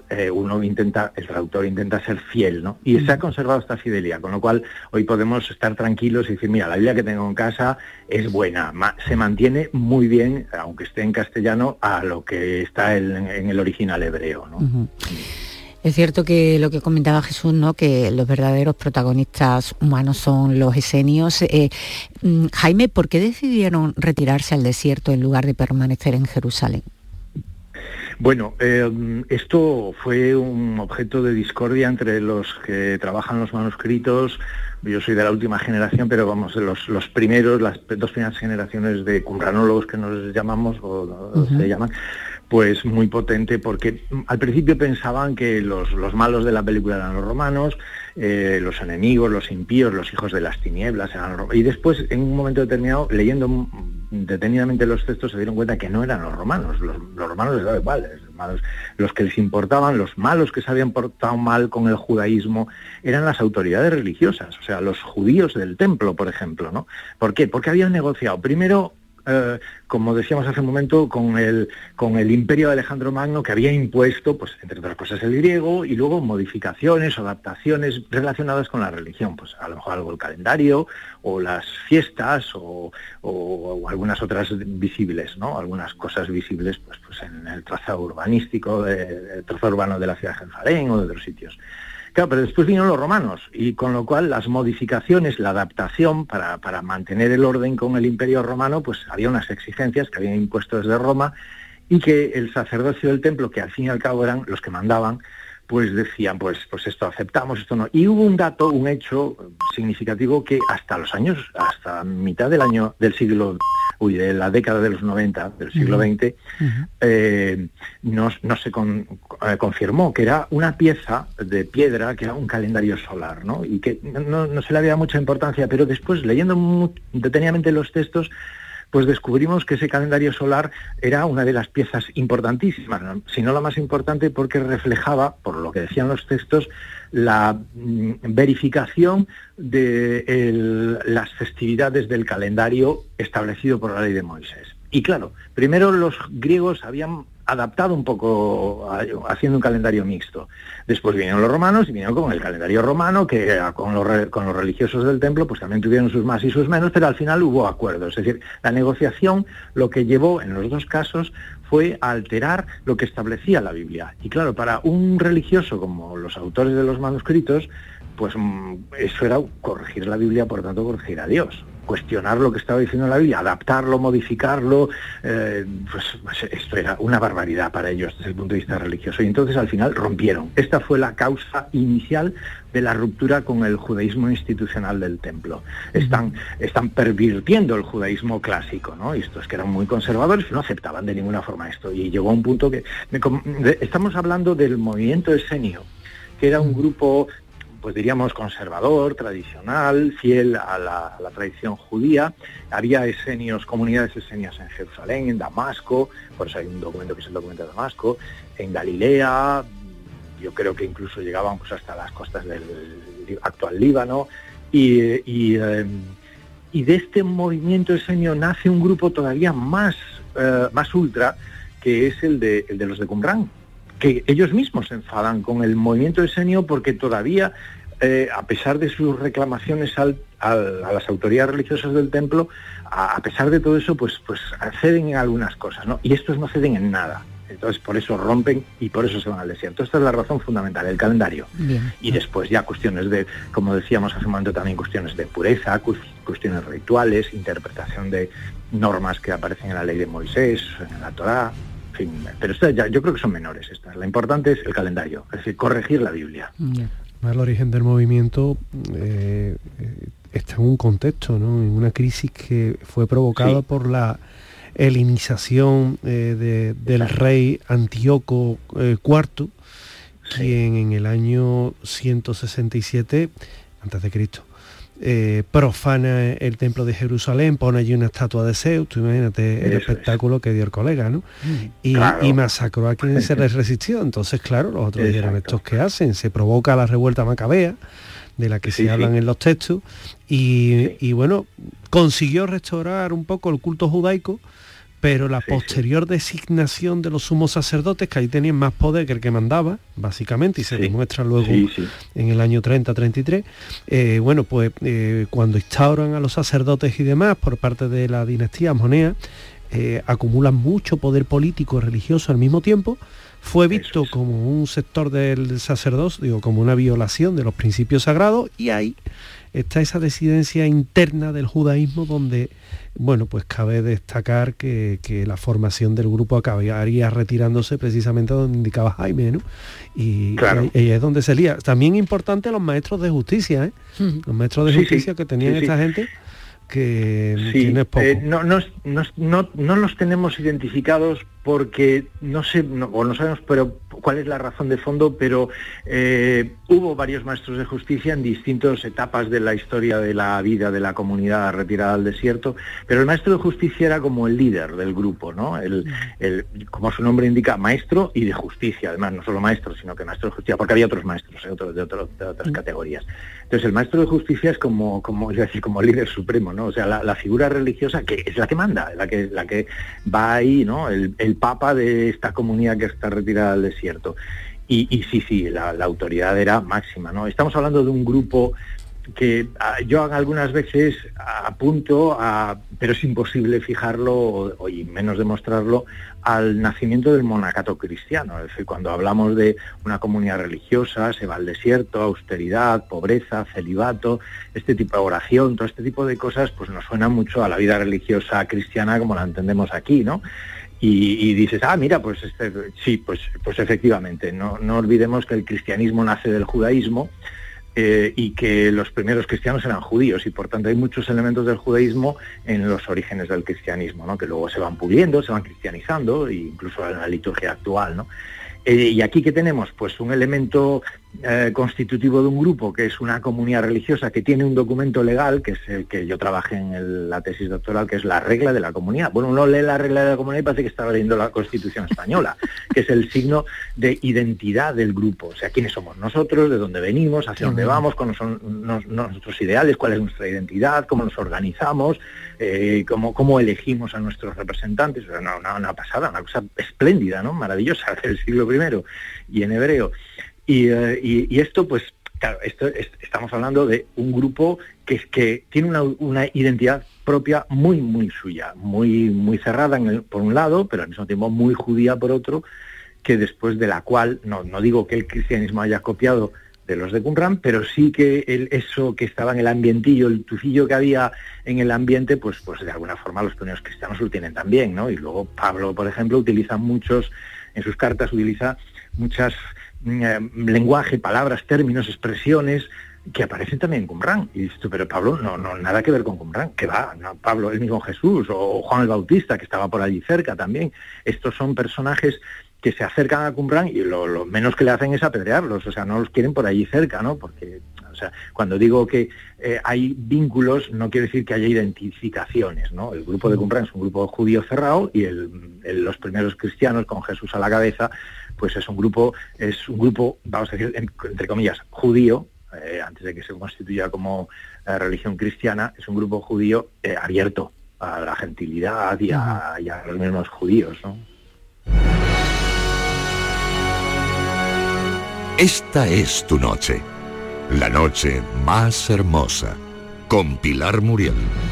el traductor intenta ser fiel, ¿no? Y se ha conservado esta fidelidad, con lo cual hoy podemos estar tranquilos y decir, mira, la Biblia que tengo en casa es buena, se mantiene muy bien, aunque esté en castellano, a lo que está en el original hebreo, ¿no? Es cierto que lo que comentaba Jesús, ¿no?, que los verdaderos protagonistas humanos son los esenios. Jaime, ¿por qué decidieron retirarse al desierto en lugar de permanecer en Jerusalén? Bueno, esto fue un objeto de discordia entre los que trabajan los manuscritos. Yo soy de la última generación, pero vamos, los primeros, las dos primeras generaciones de qumranólogos que nos llamamos, o se llaman, pues muy potente, porque al principio pensaban que los malos de la película eran los romanos, los enemigos, los impíos, los hijos de las tinieblas eran los romanos, y después en un momento determinado, leyendo detenidamente los textos, se dieron cuenta que no eran los romanos. Los romanos les daba igual, los que les importaban, los malos que se habían portado mal con el judaísmo, eran las autoridades religiosas, o sea, los judíos del templo, por ejemplo, ¿no? ¿Por qué? Porque habían negociado primero, como decíamos hace un momento, con el imperio de Alejandro Magno, que había impuesto, pues entre otras cosas, el griego, y luego modificaciones o adaptaciones relacionadas con la religión, pues a lo mejor algo el calendario, o las fiestas, o algunas otras visibles, ¿no? Algunas cosas visibles pues en el trazado urbanístico, el trazado urbano de la ciudad de Jerusalén o de otros sitios. Claro, pero después vinieron los romanos, y con lo cual las modificaciones, la adaptación para mantener el orden con el imperio romano, pues había unas exigencias que habían impuesto desde Roma, y que el sacerdocio del templo, que al fin y al cabo eran los que mandaban, pues decían, pues esto aceptamos, esto no. Y hubo un hecho significativo que hasta mitad de la década de los 90, del siglo XX, no se confirmó, que era una pieza de piedra, que era un calendario solar, ¿no? Y que no se le había mucha importancia, pero después, leyendo detenidamente los textos, pues descubrimos que ese calendario solar era una de las piezas importantísimas, ¿no? Si no la más importante, porque reflejaba, por lo que decían los textos, la verificación de las festividades del calendario establecido por la ley de Moisés. Y claro, primero los griegos habían adaptado un poco, haciendo un calendario mixto. Después vinieron los romanos y vinieron con el calendario romano, que con los religiosos del templo pues también tuvieron sus más y sus menos, pero al final hubo acuerdos. Es decir, la negociación lo que llevó en los dos casos fue a alterar lo que establecía la Biblia. Y claro, para un religioso como los autores de los manuscritos, pues eso era corregir la Biblia, por tanto corregir a Dios. Cuestionar lo que estaba diciendo la Biblia, adaptarlo, modificarlo, pues esto era una barbaridad para ellos desde el punto de vista religioso. Y entonces al final rompieron. Esta fue la causa inicial de la ruptura con el judaísmo institucional del templo. Están pervirtiendo el judaísmo clásico, ¿no? Y estos que eran muy conservadores no aceptaban de ninguna forma esto. Y llegó a un punto que... Estamos hablando del movimiento esenio, que era un grupo, pues diríamos conservador, tradicional, fiel a la tradición judía. Había esenios, comunidades esenias en Jerusalén, en Damasco, por eso hay un documento que es el documento de Damasco, en Galilea, yo creo que incluso llegaban pues hasta las costas del actual Líbano, y de este movimiento esenio nace un grupo todavía más ultra, que es el de los de Qumrán, que ellos mismos se enfadan con el movimiento esenio porque todavía, a pesar de sus reclamaciones a las autoridades religiosas del templo, a pesar de todo eso, pues ceden en algunas cosas, ¿no? Y estos no ceden en nada. Entonces por eso rompen y por eso se van al desierto. Esta es la razón fundamental, el calendario. Bien. Y después ya cuestiones de, como decíamos hace un momento, también cuestiones de pureza, cuestiones rituales, interpretación de normas que aparecen en la ley de Moisés, en la Torá. En fin, pero estas ya, yo creo que son menores estas. Lo importante es el calendario, es decir, corregir la Biblia. El origen del movimiento está en un contexto, ¿no? En una crisis que fue provocada por la helenización del rey Antíoco IV, quien en el año 167 a.C. profana el templo de Jerusalén, pone allí una estatua de Zeus, tú imagínate el espectáculo que dio el colega, ¿no? Y masacró a quien se les resistió. Entonces, claro, los otros dijeron, ¿estos qué hacen? Se provoca la revuelta macabea, de la que se hablan en los textos, y bueno, consiguió restaurar un poco el culto judaico, pero la posterior designación de los sumos sacerdotes, que ahí tenían más poder que el que mandaba, básicamente, y se demuestra luego en el año 30-33, cuando instauran a los sacerdotes y demás por parte de la dinastía Amonea, acumulan mucho poder político y religioso al mismo tiempo. Fue visto como un sector del sacerdocio, como una violación de los principios sagrados, y ahí está esa disidencia interna del judaísmo donde, bueno, pues cabe destacar que la formación del grupo acabaría retirándose precisamente donde indicaba Jaime, ¿no? Y es donde se lía. También importante los maestros de justicia, los maestros de justicia que tenían esta gente, que tienes poco. No los tenemos identificados porque no sabemos pero cuál es la razón de fondo, pero hubo varios maestros de justicia en distintas etapas de la historia de la vida de la comunidad retirada al desierto, pero el maestro de justicia era como el líder del grupo, ¿no? Como su nombre indica, maestro y de justicia, además no solo maestro, sino que maestro de justicia, porque había otros maestros de otras categorías. Entonces el maestro de justicia es como el líder supremo, ¿no? O sea, la figura religiosa que es la que manda, la que va ahí, ¿no? El papa de esta comunidad que está retirada al desierto. Y la autoridad era máxima, ¿no? Estamos hablando de un grupo que yo algunas veces apunto pero es imposible fijarlo y menos demostrarlo al nacimiento del monacato cristiano. Es decir, cuando hablamos de una comunidad religiosa, se va al desierto, austeridad, pobreza, celibato, este tipo de oración, todo este tipo de cosas, pues nos suena mucho a la vida religiosa cristiana como la entendemos aquí, ¿no? Y dices, mira, pues sí, pues efectivamente, no olvidemos que el cristianismo nace del judaísmo, y que los primeros cristianos eran judíos, y por tanto hay muchos elementos del judaísmo en los orígenes del cristianismo, ¿no? Que luego se van puliendo, se van cristianizando, e incluso en la liturgia actual, ¿no? Y aquí, ¿qué tenemos? Pues un elemento constitutivo de un grupo, que es una comunidad religiosa que tiene un documento legal, que es el que yo trabajé en la tesis doctoral, que es la regla de la comunidad. Bueno, uno lee la regla de la comunidad y parece que está leyendo la Constitución española, que es el signo de identidad del grupo. O sea, quiénes somos nosotros, de dónde venimos, hacia dónde vamos, cuáles son nuestros ideales, cuál es nuestra identidad, cómo nos organizamos, cómo elegimos a nuestros representantes. O sea, una pasada, una cosa espléndida, ¿no? Maravillosa, del siglo I y en hebreo. Y esto, pues, claro, estamos hablando de un grupo que tiene una identidad propia muy, muy suya, muy, muy cerrada por un lado, pero al mismo tiempo muy judía por otro, que después de la cual, no digo que el cristianismo haya copiado de los de Qumran, pero sí que eso que estaba en el ambientillo, el tufillo que había en el ambiente, pues de alguna forma los primeros cristianos lo tienen también, ¿no? Y luego Pablo, por ejemplo, en sus cartas utiliza muchas lenguaje, palabras, términos, expresiones que aparecen también en Qumran. Y dices tú, pero Pablo, no, nada que ver con Qumran, que va, no, Pablo, el mismo Jesús, o Juan el Bautista, que estaba por allí cerca también. Estos son personajes que se acercan a Qumran y lo menos que le hacen es apedrearlos, o sea, no los quieren por allí cerca, ¿no? Porque, o sea, cuando digo que hay vínculos, no quiere decir que haya identificaciones, ¿no? El grupo de Qumran es un grupo judío cerrado, y los primeros cristianos, con Jesús a la cabeza, pues es un grupo, vamos a decir, entre comillas, judío, antes de que se constituya como religión cristiana, es un grupo judío abierto a la gentilidad y a los mismos judíos, ¿no? Esta es tu noche, la noche más hermosa, con Pilar Muriel.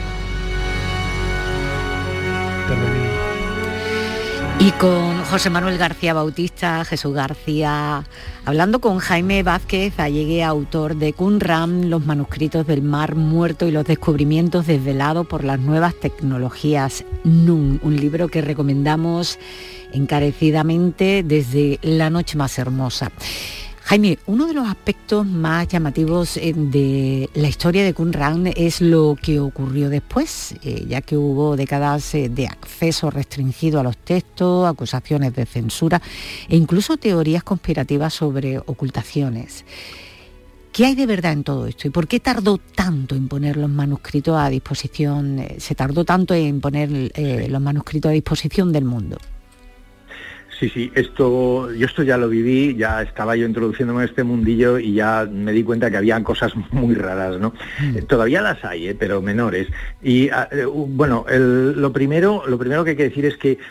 Y con José Manuel García Bautista, Jesús García, hablando con Jaime Vázquez, allegue, autor de Qumran, los manuscritos del Mar Muerto y los descubrimientos desvelados por las nuevas tecnologías NUN, un libro que recomendamos encarecidamente desde La Noche Más Hermosa. Jaime, uno de los aspectos más llamativos de la historia de Qumran es lo que ocurrió después, ya que hubo décadas de acceso restringido a los textos, acusaciones de censura e incluso teorías conspirativas sobre ocultaciones. ¿Qué hay de verdad en todo esto? ¿Y por qué tardó tanto en poner los manuscritos a disposición? ¿Se tardó tanto en poner los manuscritos a disposición del mundo? Sí, esto ya lo viví, ya estaba yo introduciéndome en este mundillo y ya me di cuenta que había cosas muy raras, ¿no? Todavía las hay, pero menores. Y bueno, lo primero que hay que decir es que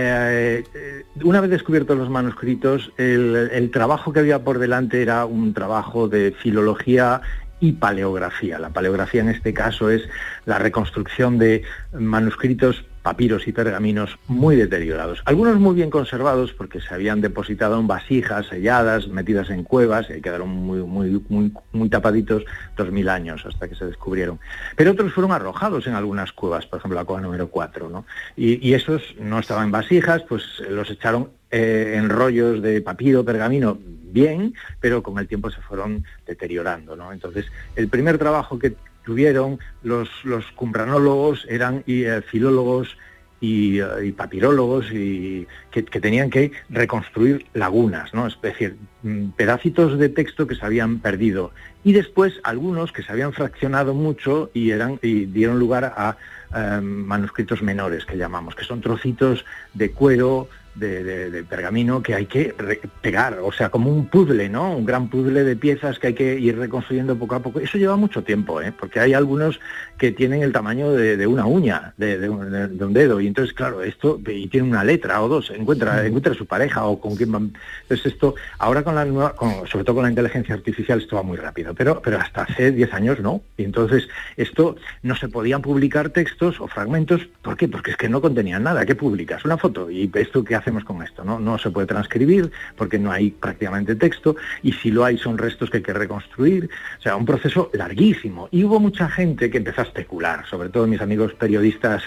una vez descubiertos los manuscritos, el trabajo que había por delante era un trabajo de filología y paleografía. La paleografía en este caso es la reconstrucción de manuscritos, papiros y pergaminos muy deteriorados. Algunos muy bien conservados porque se habían depositado en vasijas selladas, metidas en cuevas, y quedaron muy tapaditos 2000 años hasta que se descubrieron. Pero otros fueron arrojados en algunas cuevas, por ejemplo la cueva número 4, ¿no? Y esos no estaban en vasijas, pues los echaron en rollos de papiro, pergamino, bien, pero con el tiempo se fueron deteriorando, ¿no? Entonces, el primer trabajo que tuvieron los qumranólogos eran filólogos y papirólogos, y que tenían que reconstruir lagunas, ¿no? Es decir, pedacitos de texto que se habían perdido, y después algunos que se habían fraccionado mucho y dieron lugar a manuscritos menores, que llamamos, que son trocitos de cuero, de pergamino que hay que pegar, o sea, como un puzzle, ¿no? Un gran puzzle de piezas que hay que ir reconstruyendo poco a poco. Eso lleva mucho tiempo, porque hay algunos que tienen el tamaño de una uña, de un dedo, y entonces, claro, esto, y tiene una letra o dos, encuentra su pareja o con quién van. Entonces esto, ahora con la nueva, sobre todo con la inteligencia artificial, esto va muy rápido, pero hasta hace 10 años no, y entonces esto no se podían publicar textos o fragmentos. ¿Por qué? Porque es que no contenían nada. ¿Qué publicas? Una foto, y esto que hace hacemos con esto? No se puede transcribir porque no hay prácticamente texto, y si lo hay son restos que hay que reconstruir. O sea, un proceso larguísimo. Y hubo mucha gente que empezó a especular, sobre todo mis amigos periodistas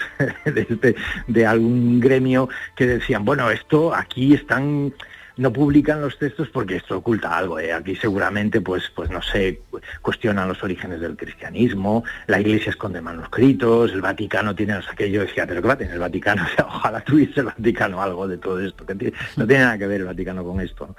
de algún gremio, que decían, bueno, esto aquí están... no publican los textos porque esto oculta algo. Aquí seguramente, pues no sé, cuestionan los orígenes del cristianismo, la Iglesia esconde manuscritos, el Vaticano tiene no sé qué. Yo decía, pero ¿qué va a tener el Vaticano? O sea, ojalá tuviese el Vaticano algo de todo esto, que no tiene nada que ver el Vaticano con esto, ¿no?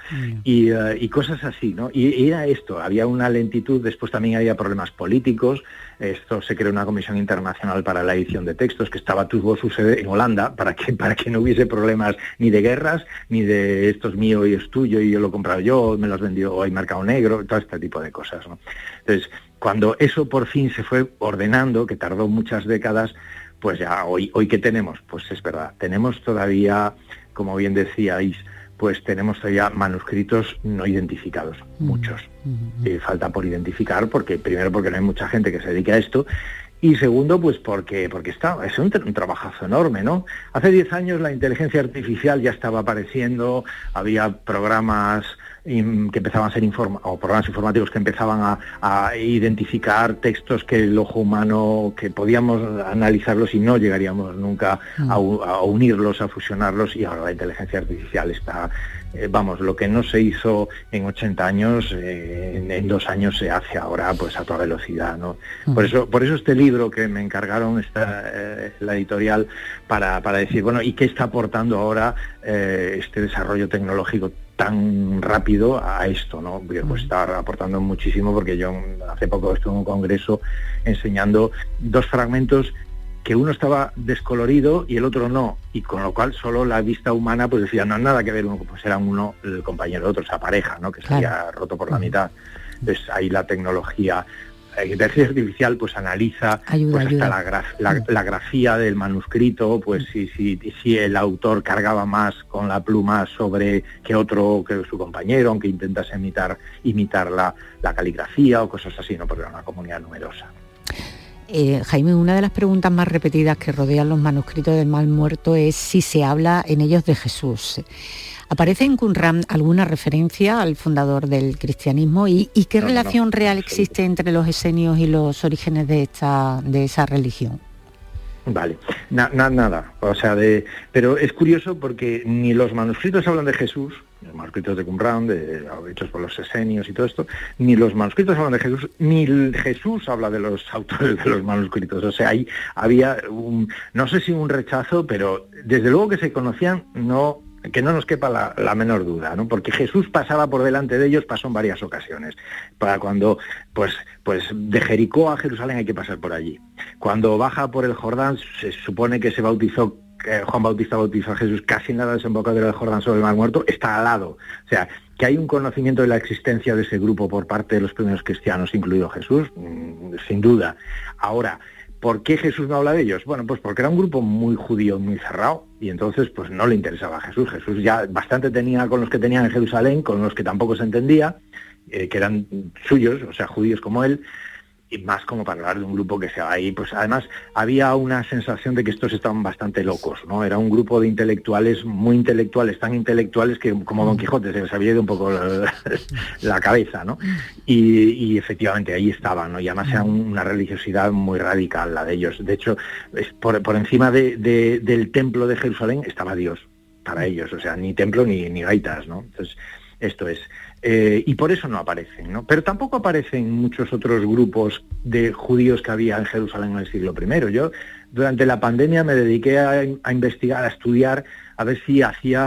Y cosas así, ¿no? Y era esto, había una lentitud, después también había problemas políticos. Esto se creó una comisión internacional para la edición de textos que tuvo su sede en Holanda para que no hubiese problemas ni de guerras, ni de esto es mío y es tuyo y yo lo he comprado yo, me lo has vendido o hay mercado negro, todo este tipo de cosas, ¿no? Entonces, cuando eso por fin se fue ordenando, que tardó muchas décadas, pues ya hoy ¿qué tenemos? Pues es verdad, tenemos todavía, como bien decíais, pues tenemos todavía manuscritos no identificados, muchos. Falta por identificar, primero porque no hay mucha gente que se dedique a esto, y segundo, pues porque es un trabajazo enorme, ¿no? Hace 10 años la inteligencia artificial ya estaba apareciendo, había programas que empezaban a ser programas informáticos que empezaban a identificar textos que el ojo humano, que podíamos analizarlos y no llegaríamos nunca a unirlos, a fusionarlos, y ahora la inteligencia artificial está... lo que no se hizo en 80 años, en 2 años se hace ahora pues a toda velocidad, ¿no? Por eso este libro que me encargaron, la editorial, para decir, bueno, ¿y qué está aportando ahora este desarrollo tecnológico tan rápido a esto, ¿no? Pues está aportando muchísimo, porque yo hace poco estuve en un congreso enseñando 2 fragmentos que uno estaba descolorido y el otro no, y con lo cual solo la vista humana pues decía, no, nada que ver, pues era uno el compañero del otro, esa pareja, ¿no? Que se había roto por la mitad. Entonces ahí la tecnología, la inteligencia artificial pues analiza hasta la grafía del manuscrito, pues si el autor cargaba más con la pluma sobre que su compañero, aunque intentase imitar la caligrafía o cosas así, ¿no? Porque era una comunidad numerosa. Jaime, una de las preguntas más repetidas que rodean los manuscritos del Mar Muerto es si se habla en ellos de Jesús. ¿Aparece en Qumran alguna referencia al fundador del cristianismo? ¿Y qué relación real existe entre los esenios y los orígenes de esa religión? Vale, nada, o sea, pero es curioso porque ni los manuscritos hablan de Jesús, los manuscritos de Qumran, hechos por los esenios y todo esto, ni los manuscritos hablan de Jesús, ni Jesús habla de los autores de los manuscritos. O sea, ahí había no sé si un rechazo, pero desde luego que se conocían, que no nos quepa la menor duda, ¿no? Porque Jesús pasaba por delante de ellos, pasó en varias ocasiones. Para cuando, pues de Jericó a Jerusalén hay que pasar por allí. Cuando baja por el Jordán, se supone que se bautizó, Juan Bautista bautizó a Jesús casi en la desembocadura del Jordán sobre el Mar Muerto, está al lado. O sea, que hay un conocimiento de la existencia de ese grupo por parte de los primeros cristianos, incluido Jesús, sin duda. Ahora, ¿por qué Jesús no habla de ellos? Bueno, pues porque era un grupo muy judío, muy cerrado, y entonces pues no le interesaba a Jesús. Jesús ya bastante tenía con los que tenían en Jerusalén, con los que tampoco se entendía, que eran suyos, o sea, judíos como él, y más como para hablar de un grupo que se va ahí. Pues además había una sensación de que estos estaban bastante locos, ¿no? Era un grupo de intelectuales, muy intelectuales, tan intelectuales que como Don Quijote se les había ido un poco la cabeza, ¿no? Y efectivamente ahí estaban, ¿no? Y además era una religiosidad muy radical la de ellos. De hecho, por encima del templo de Jerusalén estaba Dios para ellos, o sea, ni templo ni gaitas, ¿no? Entonces, esto es... y por eso no aparecen, ¿no? Pero tampoco aparecen muchos otros grupos de judíos que había en Jerusalén en el siglo I. Yo durante la pandemia me dediqué a investigar, a estudiar, a ver si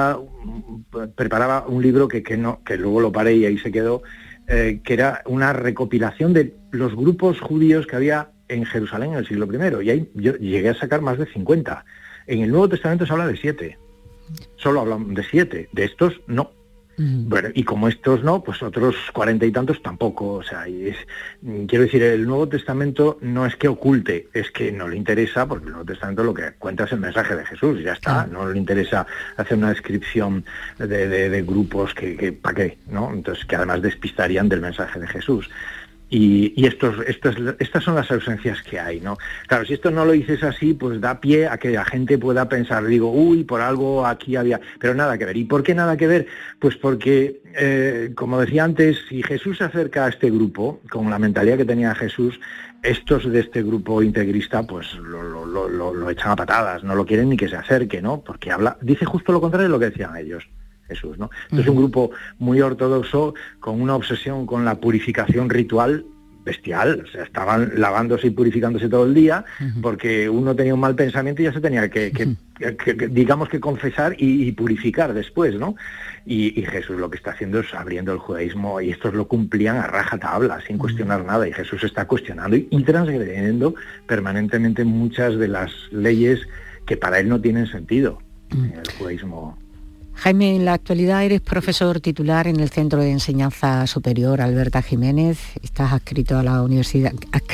preparaba un libro que luego lo paré y ahí se quedó, que era una recopilación de los grupos judíos que había en Jerusalén en el siglo I. Y ahí yo llegué a sacar más de 50. En el Nuevo Testamento se habla de 7. Solo hablan de 7. De estos no. Bueno, y como estos no, pues otros 40 y tantos tampoco. O sea, quiero decir, el Nuevo Testamento no es que oculte, es que no le interesa, porque el Nuevo Testamento lo que cuenta es el mensaje de Jesús, ya está. No le interesa hacer una descripción de grupos que ¿para qué? ¿No? Entonces, que además despistarían del mensaje de Jesús. Y estas son las ausencias que hay, ¿no? Claro, si esto no lo dices así, pues da pie a que la gente pueda pensar, digo, uy, por algo aquí había, pero nada que ver. ¿Y por qué nada que ver? Pues porque, como decía antes, si Jesús se acerca a este grupo, con la mentalidad que tenía Jesús, estos de este grupo integrista, pues lo echan a patadas, no lo quieren ni que se acerque, ¿no? Porque dice justo lo contrario de lo que decían ellos. Jesús, ¿no? Esto es un grupo muy ortodoxo, con una obsesión con la purificación ritual bestial, o sea, estaban lavándose y purificándose todo el día, porque uno tenía un mal pensamiento y ya se tenía que digamos que confesar y purificar después, ¿no? Y Jesús lo que está haciendo es abriendo el judaísmo, y estos lo cumplían a rajatabla, sin cuestionar nada, y Jesús está cuestionando y transgrediendo permanentemente muchas de las leyes que para él no tienen sentido en el judaísmo. Jaime, en la actualidad eres profesor titular en el Centro de Enseñanza Superior Alberta Jiménez. Estás adscrito a la universidad,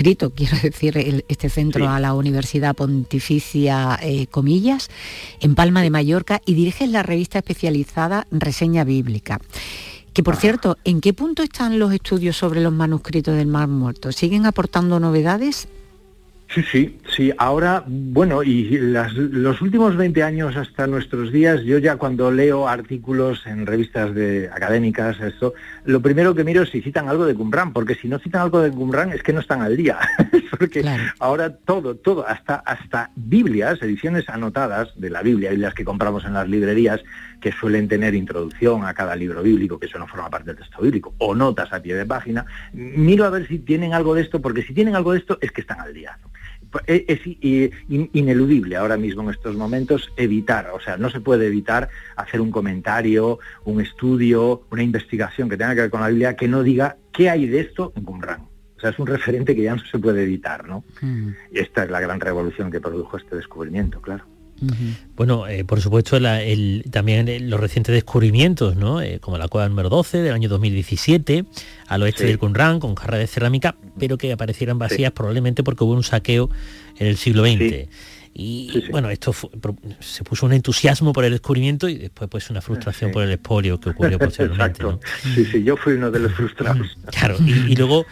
este centro a la Universidad Pontificia Comillas, en Palma de Mallorca, y diriges la revista especializada Reseña Bíblica. Que, por cierto, ¿en qué punto están los estudios sobre los manuscritos del Mar Muerto? ¿Siguen aportando novedades? Sí. Ahora, bueno, y los últimos 20 años hasta nuestros días, yo ya cuando leo artículos en revistas académicas, lo primero que miro es si citan algo de Qumran, porque si no citan algo de Qumran es que no están al día. Porque ahora todo, hasta Biblias, ediciones anotadas de la Biblia, Biblias que compramos en las librerías, que suelen tener introducción a cada libro bíblico, que eso no forma parte del texto bíblico, o notas a pie de página, miro a ver si tienen algo de esto, porque si tienen algo de esto es que están al día, ¿no? Es ineludible ahora mismo en estos momentos no se puede evitar hacer un comentario, un estudio, una investigación que tenga que ver con la Biblia que no diga qué hay de esto en Qumran. O sea, es un referente que ya no se puede evitar, ¿no? Y esta es la gran revolución que produjo este descubrimiento, claro. Bueno, por supuesto también los recientes descubrimientos, ¿no? Como la cueva número 12 del año 2017 al oeste del Qumran, con jarras de cerámica, pero que aparecieran vacías probablemente porque hubo un saqueo en el siglo XX. Bueno, esto se puso un entusiasmo por el descubrimiento y después pues una frustración por el expolio que ocurrió posteriormente, ¿no? Sí, yo fui uno de los frustrados. Claro, y luego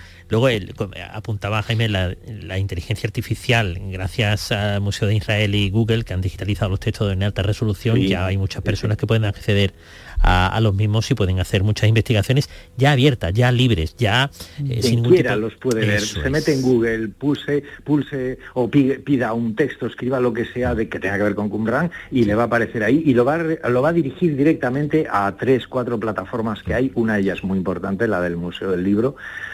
apuntaba Jaime la inteligencia artificial, gracias al Museo de Israel y Google, que han digitalizado los textos en alta resolución. Ya hay muchas personas que pueden acceder a los mismos y pueden hacer muchas investigaciones ya abiertas, ya libres, ya sin ningún tipo... los puede ver, se mete en Google, pulse o pida un texto, escriba lo que sea de que tenga que ver con Qumran y le va a aparecer ahí y lo va a dirigir directamente a 3-4 plataformas que hay. Una de ellas muy importante, la del Museo del Libro,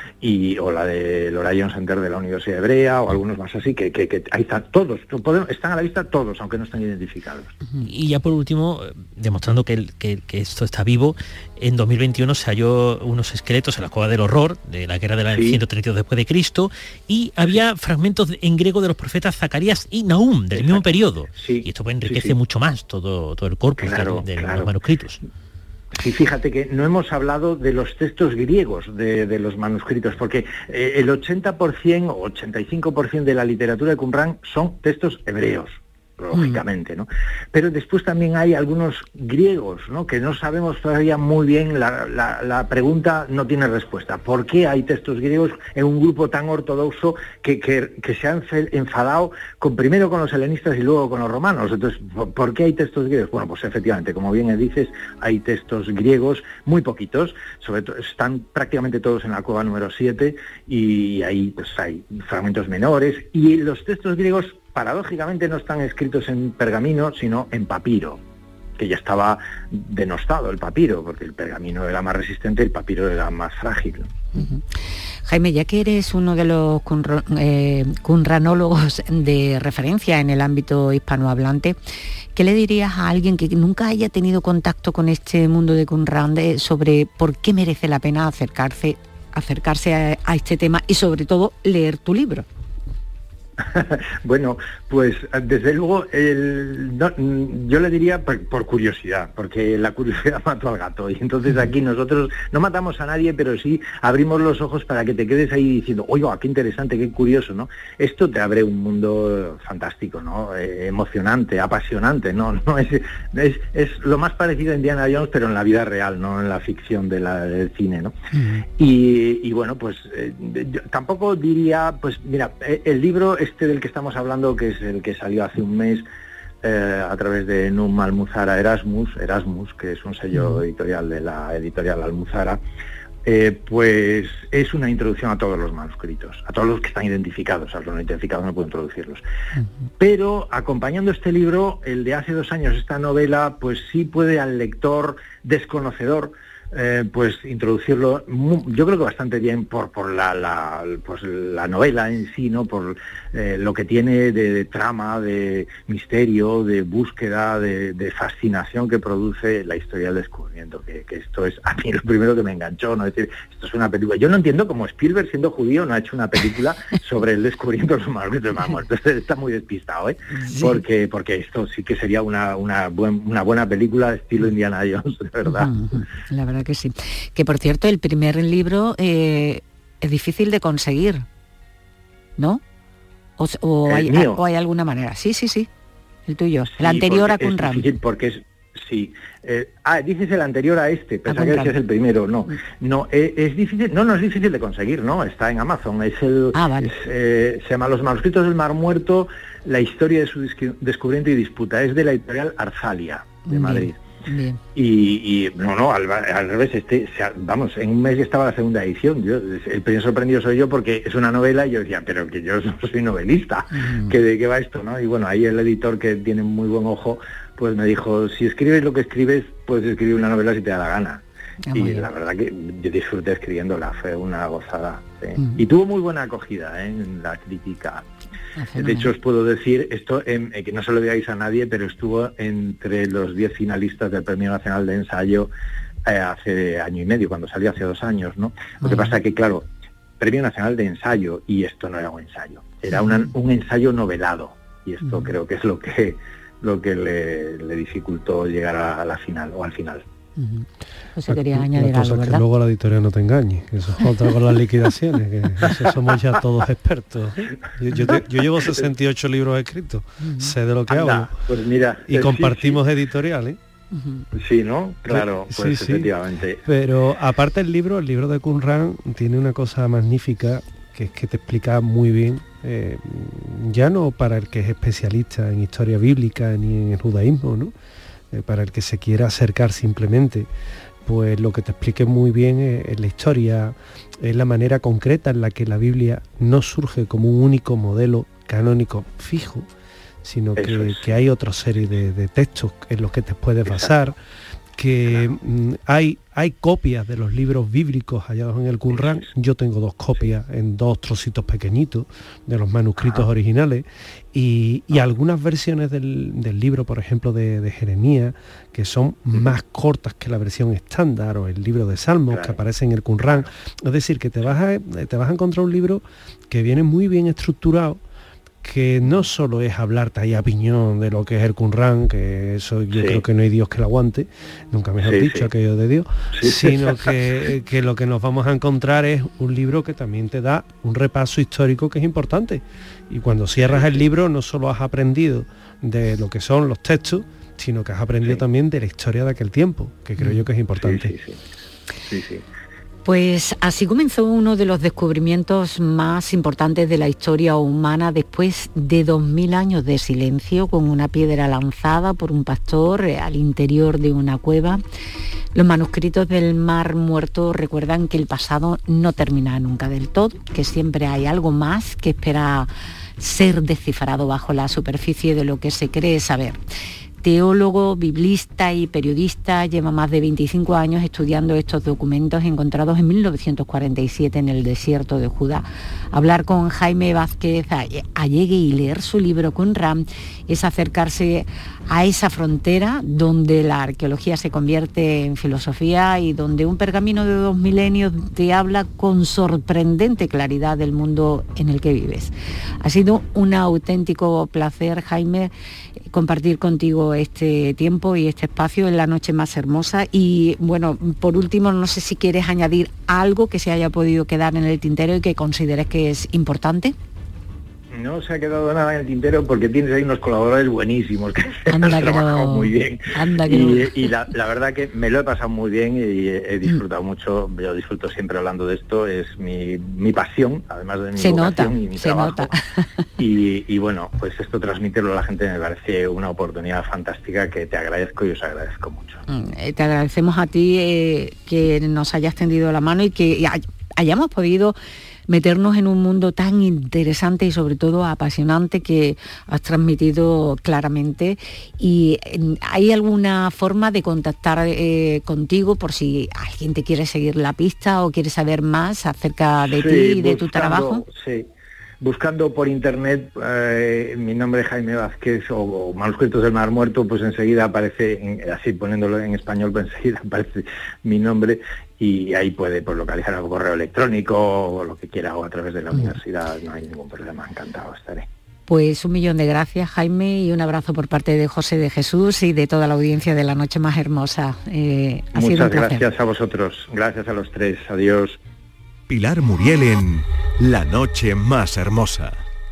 o la del Orion Center de la Universidad Hebrea, o algunos más así, que ahí están todos, están a la vista todos, aunque no están identificados. Y ya por último, demostrando que esto está vivo, en 2021 se halló unos esqueletos en la Cueva del Horror, de la guerra del 132 después de Cristo, y había fragmentos en griego de los profetas Zacarías y Nahum, del mismo periodo. Y esto pues enriquece mucho más todo el corpus de los manuscritos. Sí, fíjate que no hemos hablado de los textos griegos de los manuscritos, porque el 80% o 85% de la literatura de Qumran son textos hebreos, lógicamente, ¿no? Pero después también hay algunos griegos, ¿no? Que no sabemos todavía muy bien, la pregunta no tiene respuesta. ¿Por qué hay textos griegos en un grupo tan ortodoxo que se han enfadado primero con los helenistas y luego con los romanos? Entonces, ¿por qué hay textos griegos? Bueno, pues efectivamente, como bien dices, hay textos griegos, muy poquitos, sobre todo están prácticamente todos en la cueva número 7, y ahí pues hay fragmentos menores, y los textos griegos paradójicamente no están escritos en pergamino, sino en papiro, que ya estaba denostado el papiro, porque el pergamino era más resistente, el papiro era más frágil. Jaime, ya que eres uno de los qumranólogos de referencia en el ámbito hispanohablante, ¿qué le dirías a alguien que nunca haya tenido contacto con este mundo de Qumran sobre por qué merece la pena acercarse a este tema y sobre todo leer tu libro? Bueno, Pues desde luego, yo le diría por curiosidad, porque la curiosidad mató al gato, y entonces aquí nosotros no matamos a nadie, pero sí abrimos los ojos para que te quedes ahí diciendo, oiga, qué interesante, qué curioso, ¿no? Esto te abre un mundo fantástico, ¿no? Emocionante, apasionante, ¿no? Es lo más parecido a Indiana Jones, pero en la vida real, no en la ficción del cine, ¿no? Y bueno, pues yo tampoco diría, pues mira, el libro este del que estamos hablando, que es el que salió hace un mes a través de Num Almuzara Erasmus, que es un sello editorial de la editorial Almuzara, pues es una introducción a todos los manuscritos, a todos los que están identificados, a los no identificados no puedo introducirlos. Pero acompañando este libro, el de hace 2 años, esta novela, pues sí puede al lector desconocedor pues introducirlo, yo creo que bastante bien por la novela en sí, ¿no? Por lo que tiene de trama, de misterio, de búsqueda, de fascinación que produce la historia del descubrimiento, que esto es a mí lo primero que me enganchó, ¿no? Es decir, esto es una película. Yo no entiendo cómo Spielberg, siendo judío, no ha hecho una película sobre el descubrimiento de los manuscritos, vamos, entonces está muy despistado, ¿eh? Sí. Porque esto sí que sería una buena película de estilo Indiana Jones, de verdad. La verdad que sí. Que por cierto, el primer libro es difícil de conseguir, ¿no? ¿O hay alguna manera? Sí, el tuyo. El anterior a Qumran. Sí, porque es... Sí. Dices el anterior a este, pensaba que es el primero. No, es difícil. No es difícil de conseguir, ¿no? Está en Amazon. Vale. Se llama Los manuscritos del Mar Muerto, la historia de su descubrimiento y disputa. Es de la editorial Arzalia, de Madrid. Bien. Y al revés, vamos, en un mes ya estaba la segunda edición. El primer sorprendido soy yo, porque es una novela y yo decía, pero que yo no soy novelista, que de qué va esto, ¿no? Y bueno, ahí el editor, que tiene muy buen ojo, pues me dijo, si escribes lo que escribes, puedes escribir una novela si te da la gana. Y la verdad que yo disfruté escribiéndola, fue una gozada, ¿sí? Y tuvo muy buena acogida, en la crítica. De hecho, os puedo decir esto, que no se lo digáis a nadie, pero estuvo entre los 10 finalistas del Premio Nacional de Ensayo hace año y medio, cuando salió hace 2 años, ¿no? Lo que pasa es que, claro, Premio Nacional de Ensayo, y esto no era un ensayo, era un ensayo novelado, y esto creo que es lo que le dificultó llegar a la final, o al final. Pues quería añadir algo, ¿verdad? Que luego la editorial no te engañe, que eso es otra con las liquidaciones, que eso somos ya todos expertos. Yo llevo 68 libros escritos, sé de lo que hablo. Pues mira, y compartimos editorial, ¿eh? Sí, ¿no? Claro, pues sí, efectivamente. Pero aparte el libro de Qumran tiene una cosa magnífica, que es que te explica muy bien, ya no para el que es especialista en historia bíblica ni en el judaísmo, ¿no? Para el que se quiera acercar simplemente, pues lo que te explique muy bien es la historia, es la manera concreta en la que la Biblia no surge como un único modelo canónico fijo, sino que hay otra serie de textos en los que te puedes basar, que hay copias de los libros bíblicos hallados en el Qumran. Yo tengo 2 copias en 2 trocitos pequeñitos de los manuscritos originales, y algunas versiones del libro, por ejemplo de Jeremías, que son más cortas que la versión estándar, o el libro de Salmos, que aparece en el Qumran. Es decir, que te vas a encontrar un libro que viene muy bien estructurado, que no solo es hablarte ahí a piñón de lo que es el Qumran, que eso yo creo que no hay Dios que lo aguante, nunca mejor dicho, aquello de Dios, sino que lo que nos vamos a encontrar es un libro que también te da un repaso histórico que es importante. Y cuando cierras el libro, no solo has aprendido de lo que son los textos, sino que has aprendido también de la historia de aquel tiempo, que creo yo que es importante. Sí. Pues así comenzó uno de los descubrimientos más importantes de la historia humana, después de 2000 años de silencio, con una piedra lanzada por un pastor al interior de una cueva. Los manuscritos del Mar Muerto recuerdan que el pasado no termina nunca del todo, que siempre hay algo más que espera ser descifrado bajo la superficie de lo que se cree saber. teólogo, biblista y periodista, lleva más de 25 años estudiando estos documentos encontrados en 1947 en el desierto de Judá. Hablar con Jaime Vázquez Allegue y leer su libro Qumran es acercarse a esa frontera donde la arqueología se convierte en filosofía y donde un pergamino de 2 milenios te habla con sorprendente claridad del mundo en el que vives. Ha sido un auténtico placer, Jaime, compartir contigo este tiempo y este espacio en La Noche Más Hermosa. Y bueno, por último, no sé si quieres añadir algo que se haya podido quedar en el tintero y que consideres que es importante. No se ha quedado nada en el tintero porque tienes ahí unos colaboradores buenísimos que han trabajado muy bien. Y la verdad que me lo he pasado muy bien y he disfrutado mucho. Yo disfruto siempre hablando de esto, es mi pasión, además de mi vocación y mi trabajo. Y bueno, pues esto transmitirlo a la gente me parece una oportunidad fantástica que te agradezco y os agradezco mucho. Te agradecemos a ti que nos hayas tendido la mano y que hayamos podido meternos en un mundo tan interesante y sobre todo apasionante que has transmitido claramente. ¿Y hay alguna forma de contactar contigo por si alguien te quiere seguir la pista o quiere saber más acerca de ti y de tu trabajo? Sí. Buscando por internet mi nombre es Jaime Vázquez o Manuscritos del Mar Muerto, pues enseguida aparece, así poniéndolo en español, pues enseguida aparece mi nombre y ahí puede pues, localizar algo, correo electrónico o lo que quiera o a través de la universidad, no hay ningún problema, encantado estaré. Pues 1.000.000 de gracias, Jaime, y un abrazo por parte de José de Jesús y de toda la audiencia de La Noche Más Hermosa. Muchas gracias a vosotros, gracias a los tres, adiós. Pilar Muriel en La Noche Más Hermosa.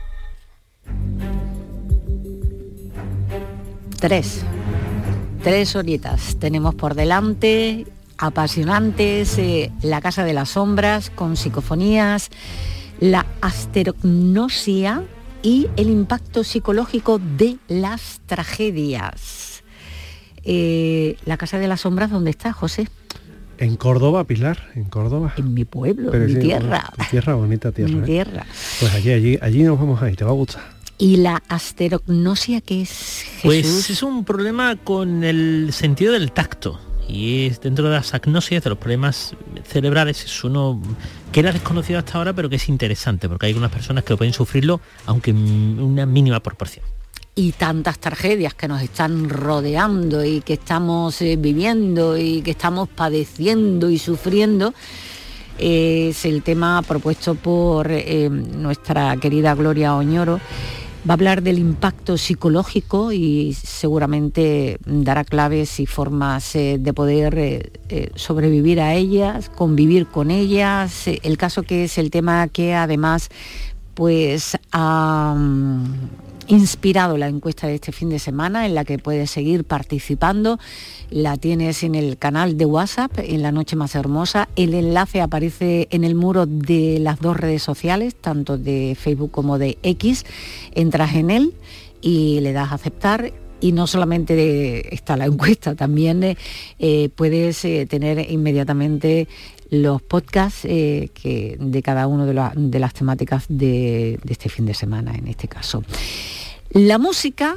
3 horitas tenemos por delante, apasionantes, La Casa de las Sombras con psicofonías, la asterognosia y el impacto psicológico de las tragedias. La Casa de las Sombras, ¿dónde está, José? En Córdoba, Pilar, en Córdoba. En mi pueblo, en mi tierra. Tu tierra, bonita tierra. Mi tierra. Pues allí nos vamos a ir, te va a gustar. ¿Y la asterognosia qué es, Jesús? Pues es un problema con el sentido del tacto. Y es dentro de las agnosias, de los problemas cerebrales, es uno que era desconocido hasta ahora, pero que es interesante, porque hay algunas personas que pueden sufrirlo, aunque en una mínima proporción. Y tantas tragedias que nos están rodeando y que estamos viviendo y que estamos padeciendo y sufriendo, es el tema propuesto por nuestra querida Gloria Oñoro. Va a hablar del impacto psicológico y seguramente dará claves y formas de poder sobrevivir a ellas, convivir con ellas. El caso que es el tema que además pues ha inspirado la encuesta de este fin de semana, en la que puedes seguir participando. La tienes en el canal de WhatsApp, en La Noche Más Hermosa. El enlace aparece en el muro de las 2 redes sociales, tanto de Facebook como de X. Entras en él y le das a aceptar. Y no solamente está la encuesta, también puedes tener inmediatamente los podcasts de cada una de las temáticas de este fin de semana, en este caso. La música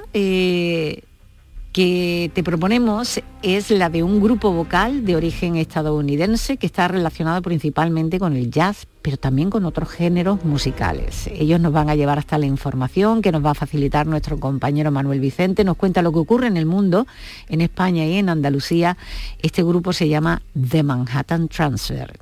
que te proponemos es la de un grupo vocal de origen estadounidense que está relacionado principalmente con el jazz, pero también con otros géneros musicales. Ellos nos van a llevar hasta la información que nos va a facilitar nuestro compañero Manuel Vicente. Nos cuenta lo que ocurre en el mundo, en España y en Andalucía. Este grupo se llama The Manhattan Transfer.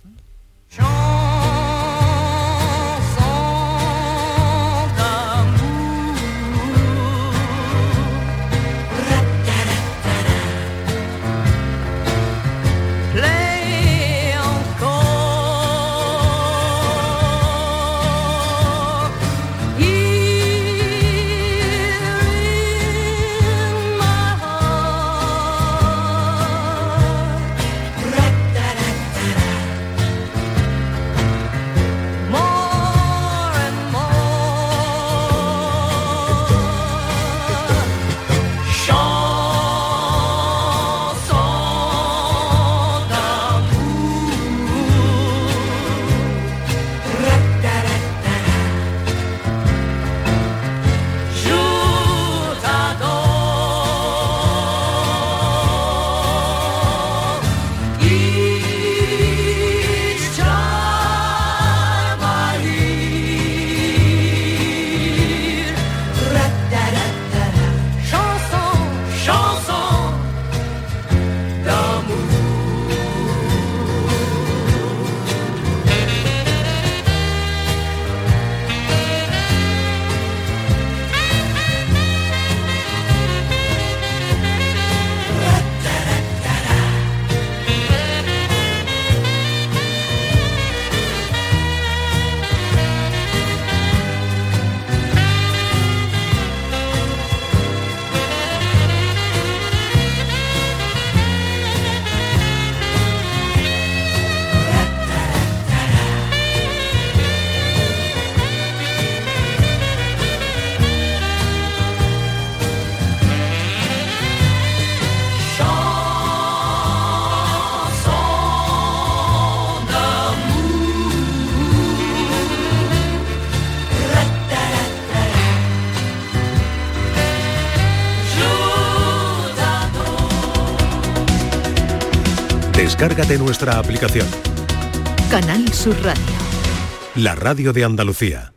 Descárgate nuestra aplicación. Canal Sur Radio. La radio de Andalucía.